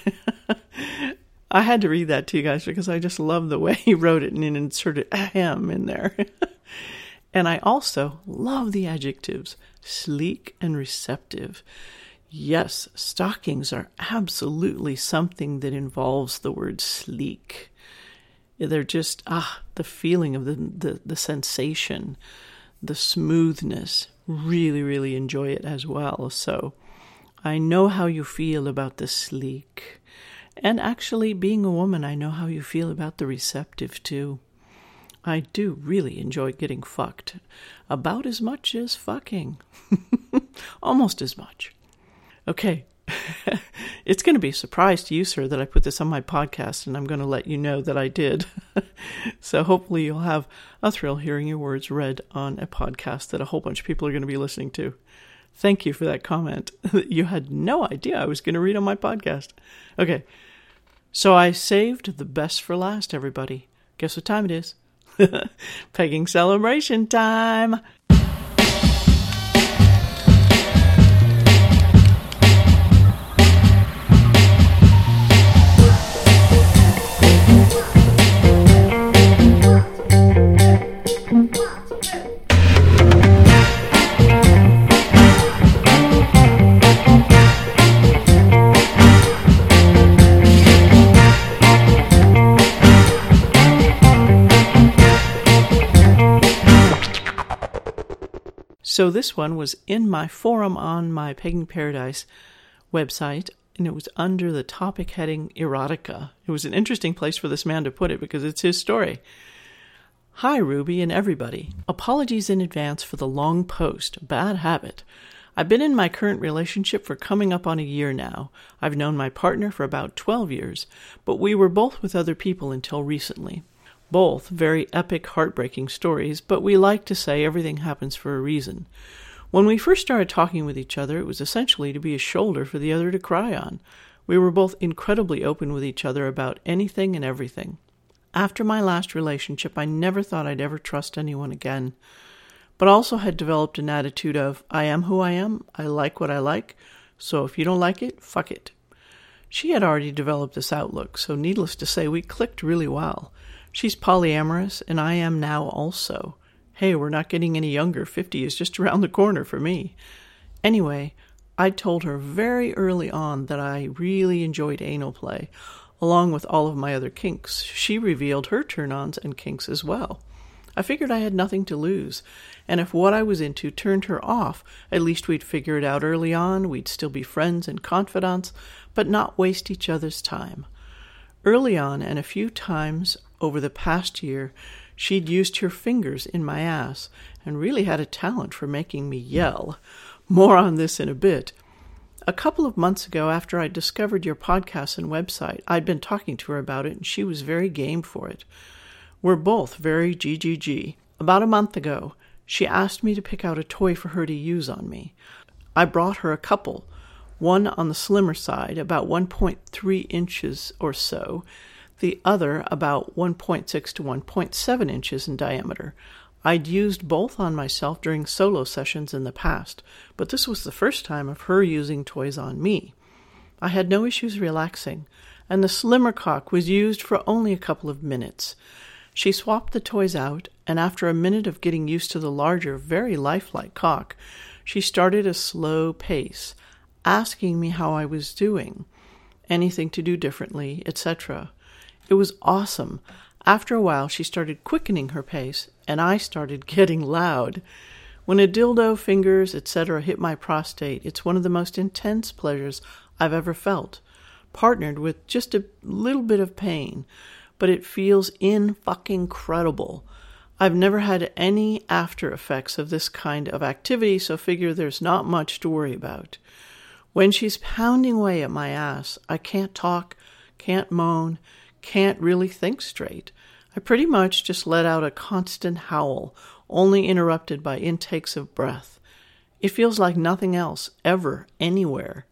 I had to read that to you guys because I just love the way he wrote it and inserted ahem in there. And I also love the adjectives sleek and receptive. Yes, stockings are absolutely something that involves the word sleek. They're just, ah, the feeling of the, the, the sensation, the smoothness. Really, really enjoy it as well. So I know how you feel about the sleek. And actually, being a woman, I know how you feel about the receptive too. I do really enjoy getting fucked. About as much as fucking. Almost as much. Okay. It's going to be a surprise to you, sir, that I put this on my podcast, and I'm going to let you know that I did. So hopefully you'll have a thrill hearing your words read on a podcast that a whole bunch of people are going to be listening to. Thank you for that comment. You had no idea I was going to read on my podcast. Okay. So I saved the best for last, everybody. Guess what time it is? Pegging celebration time. So this one was in my forum on my Pegging Paradise website, and it was under the topic heading erotica. It was an interesting place for this man to put it because it's his story. Hi, Ruby and everybody. Apologies in advance for the long post. Bad habit. I've been in my current relationship for coming up on a year now. I've known my partner for about twelve years, but we were both with other people until recently. Both very epic, heartbreaking stories, but we like to say everything happens for a reason. When we first started talking with each other, it was essentially to be a shoulder for the other to cry on. We were both incredibly open with each other about anything and everything. After my last relationship, I never thought I'd ever trust anyone again, but also had developed an attitude of, I am who I am, I like what I like, so if you don't like it, fuck it. She had already developed this outlook, so needless to say, we clicked really well. She's polyamorous, and I am now also. Hey, we're not getting any younger. fifty is just around the corner for me. Anyway, I told her very early on that I really enjoyed anal play, along with all of my other kinks. She revealed her turn-ons and kinks as well. I figured I had nothing to lose, and if what I was into turned her off, at least we'd figure it out early on, we'd still be friends and confidants, but not waste each other's time. Early on, and a few times over the past year, she'd used her fingers in my ass and really had a talent for making me yell. More on this in a bit. A couple of months ago, after I discovered your podcast and website, I'd been talking to her about it, and she was very game for it. We're both very G G G. About a month ago, she asked me to pick out a toy for her to use on me. I brought her a couple, one on the slimmer side, about one point three inches or so, the other about one point six to one point seven inches in diameter. I'd used both on myself during solo sessions in the past, but this was the first time of her using toys on me. I had no issues relaxing, and the slimmer cock was used for only a couple of minutes. She swapped the toys out, and after a minute of getting used to the larger, very lifelike cock, she started a slow pace, asking me how I was doing, anything to do differently, et cetera. It was awesome. After a while, she started quickening her pace, and I started getting loud. When a dildo, fingers, et cetera hit my prostate, it's one of the most intense pleasures I've ever felt, partnered with just a little bit of pain, but it feels in-fucking-credible. I've never had any after effects of this kind of activity, so figure there's not much to worry about. When she's pounding away at my ass, I can't talk, can't moan, can't really think straight. I pretty much just let out a constant howl, only interrupted by intakes of breath. It feels like nothing else, ever, anywhere.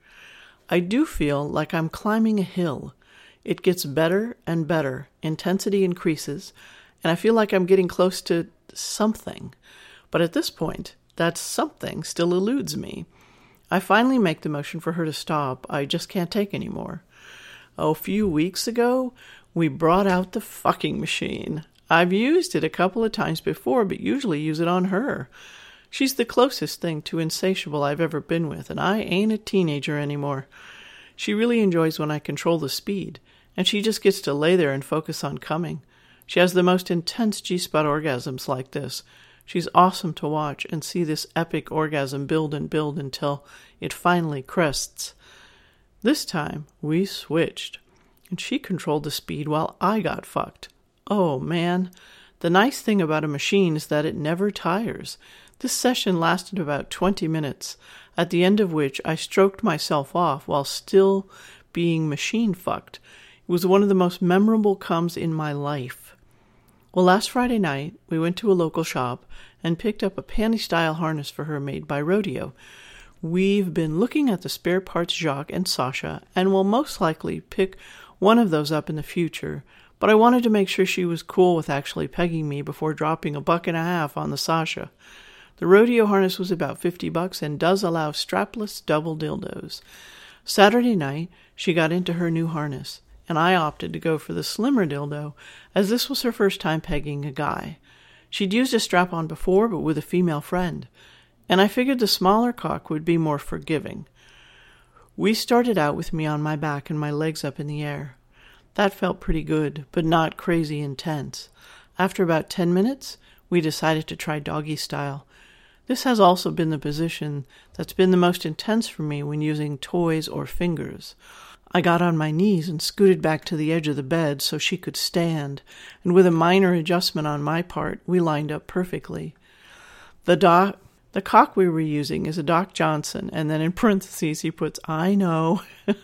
I do feel like I'm climbing a hill. It gets better and better, intensity increases, and I feel like I'm getting close to something. But at this point, that something still eludes me. I finally make the motion for her to stop. I just can't take any more. A few weeks ago, we brought out the fucking machine. I've used it a couple of times before, but usually use it on her. She's the closest thing to insatiable I've ever been with, and I ain't a teenager anymore. She really enjoys when I control the speed, and she just gets to lay there and focus on coming. She has the most intense G-spot orgasms like this. She's awesome to watch and see this epic orgasm build and build until it finally crests. This time, we switched, and she controlled the speed while I got fucked. Oh, man. The nice thing about a machine is that it never tires. This session lasted about twenty minutes, at the end of which I stroked myself off while still being machine fucked. It was one of the most memorable comes in my life. Well, last Friday night, we went to a local shop and picked up a panty-style harness for her made by Rodeo. We've been looking at the spare parts Jacques and Sasha, and will most likely pick one of those up in the future, but I wanted to make sure she was cool with actually pegging me before dropping a buck and a half on the Sasha. The Rodeo harness was about fifty bucks and does allow strapless double dildos. Saturday night, she got into her new harness, and I opted to go for the slimmer dildo, as this was her first time pegging a guy. She'd used a strap-on before, but with a female friend, and I figured the smaller cock would be more forgiving. We started out with me on my back and my legs up in the air. That felt pretty good, but not crazy intense. After about ten minutes, we decided to try doggy style. This has also been the position that's been the most intense for me when using toys or fingers. I got on my knees and scooted back to the edge of the bed so she could stand, and with a minor adjustment on my part, we lined up perfectly. The doc, the cock we were using is a Doc Johnson, and then in parentheses he puts, I know,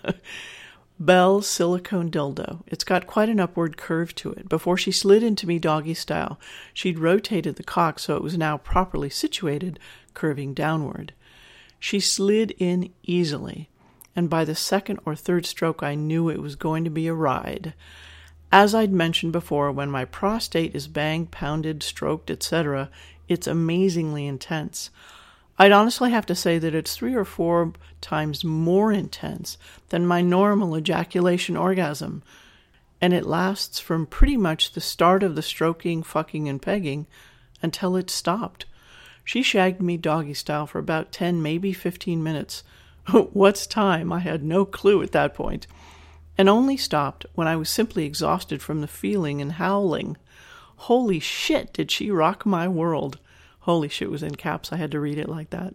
Bell silicone dildo. It's got quite an upward curve to it. Before she slid into me doggy style, she'd rotated the cock so it was now properly situated, curving downward. She slid in easily, and by the second or third stroke I knew it was going to be a ride. As I'd mentioned before, when my prostate is banged, pounded, stroked, et cetera, it's amazingly intense. I'd honestly have to say that it's three or four times more intense than my normal ejaculation orgasm, and it lasts from pretty much the start of the stroking, fucking, and pegging until it stopped. She shagged me doggy style for about ten, maybe fifteen minutes. What's time? I had no clue at that point, and only stopped when I was simply exhausted from the feeling and howling. Holy shit, did she rock my world. Holy shit was in caps. I had to read it like that.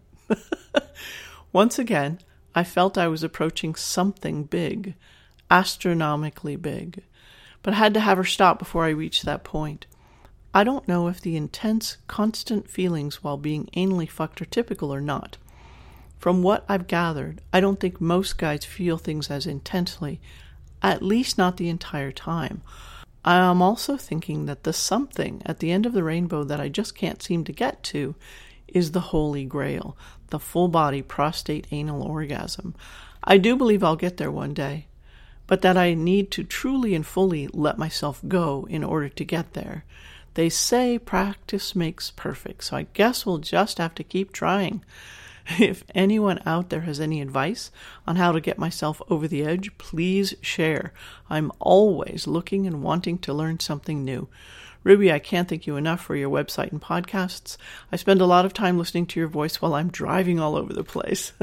Once again, I felt I was approaching something big, astronomically big, but had to have her stop before I reached that point. I don't know if the intense, constant feelings while being anally fucked are typical or not. From what I've gathered, I don't think most guys feel things as intensely, at least not the entire time. I am also thinking that the something at the end of the rainbow that I just can't seem to get to is the holy grail, the full-body prostate anal orgasm. I do believe I'll get there one day, but that I need to truly and fully let myself go in order to get there. They say practice makes perfect, so I guess we'll just have to keep trying. If anyone out there has any advice on how to get myself over the edge, please share. I'm always looking and wanting to learn something new. Ruby, I can't thank you enough for your website and podcasts. I spend a lot of time listening to your voice while I'm driving all over the place.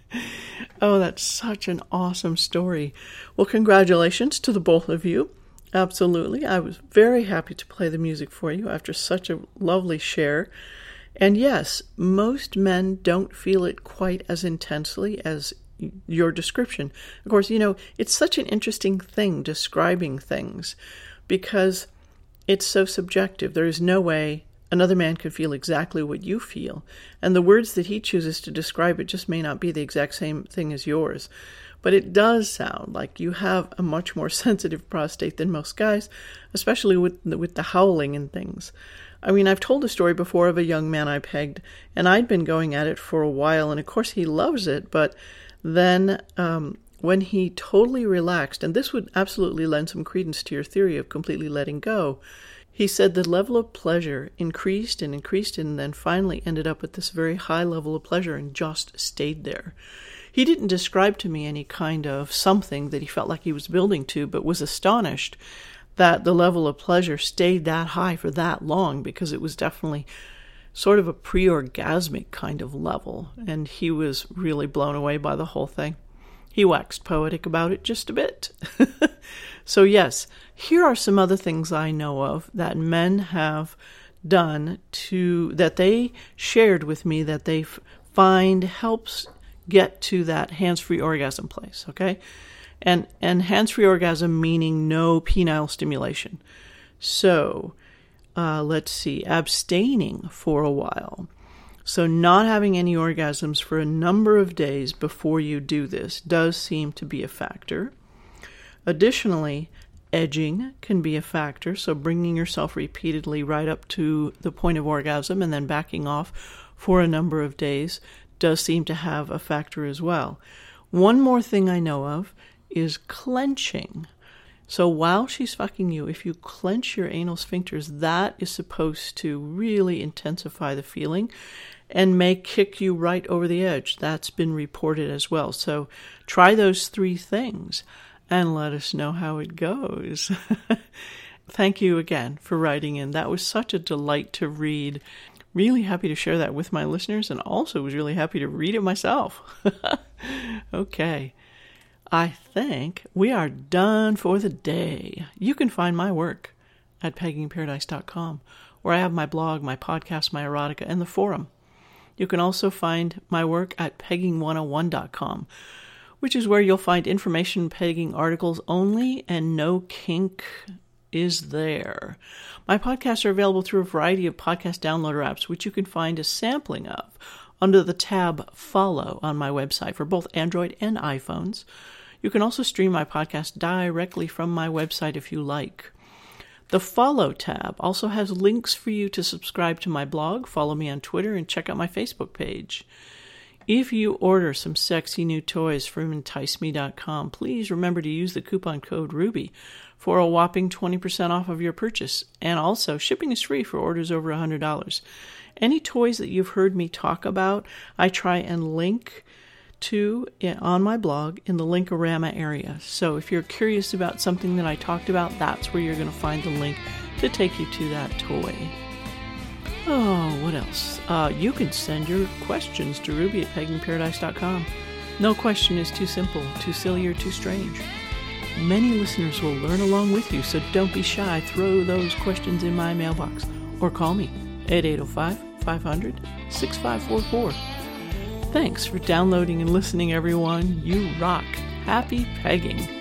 Oh, that's such an awesome story. Well, congratulations to the both of you. Absolutely. I was very happy to play the music for you after such a lovely share. And yes, most men don't feel it quite as intensely as your description. Of course, you know, it's such an interesting thing describing things because it's so subjective. There is no way another man could feel exactly what you feel. And the words that he chooses to describe it just may not be the exact same thing as yours. But it does sound like you have a much more sensitive prostate than most guys, especially with the, with the howling and things. I mean, I've told a story before of a young man I pegged, and I'd been going at it for a while, and of course he loves it, but then um, when he totally relaxed, and this would absolutely lend some credence to your theory of completely letting go, he said the level of pleasure increased and increased and then finally ended up at this very high level of pleasure and just stayed there. He didn't describe to me any kind of something that he felt like he was building to, but was astonished that the level of pleasure stayed that high for that long, because it was definitely sort of a pre-orgasmic kind of level, and he was really blown away by the whole thing. He waxed poetic about it just a bit. So yes, here are some other things I know of that men have done to, that they shared with me that they f- find helps get to that hands-free orgasm place, okay? And and hands-free orgasm meaning no penile stimulation. So, uh, let's see, abstaining for a while. So not having any orgasms for a number of days before you do this does seem to be a factor. Additionally, edging can be a factor, so bringing yourself repeatedly right up to the point of orgasm and then backing off for a number of days does seem to have a factor as well. One more thing I know of is clenching. So while she's fucking you, if you clench your anal sphincters, that is supposed to really intensify the feeling and may kick you right over the edge. That's been reported as well. So try those three things and let us know how it goes. Thank you again for writing in. That was such a delight to read. Really happy to share that with my listeners, and also was really happy to read it myself. Okay. I think we are done for the day. You can find my work at pegging paradise dot com, where I have my blog, my podcast, my erotica, and the forum. You can also find my work at pegging one oh one dot com, which is where you'll find information pegging articles only, and no kink is there. My podcasts are available through a variety of podcast downloader apps, which you can find a sampling of under the tab Follow on my website for both Android and iPhones. You can also stream my podcast directly from my website if you like. The Follow tab also has links for you to subscribe to my blog, follow me on Twitter, and check out my Facebook page. If you order some sexy new toys from entice me dot com, please remember to use the coupon code RUBY for a whopping twenty percent off of your purchase. And also, shipping is free for orders over one hundred dollars. Any toys that you've heard me talk about, I try and link to on my blog in the Linkorama area. So if you're curious about something that I talked about, that's where you're going to find the link to take you to that toy. Oh, what else? Uh, you can send your questions to Ruby at pegging paradise dot com. No question is too simple, too silly, or too strange. Many listeners will learn along with you, so don't be shy. Throw those questions in my mailbox or call me at eight oh five, five hundred, six five four four. Thanks for downloading and listening, everyone. You rock. Happy pegging.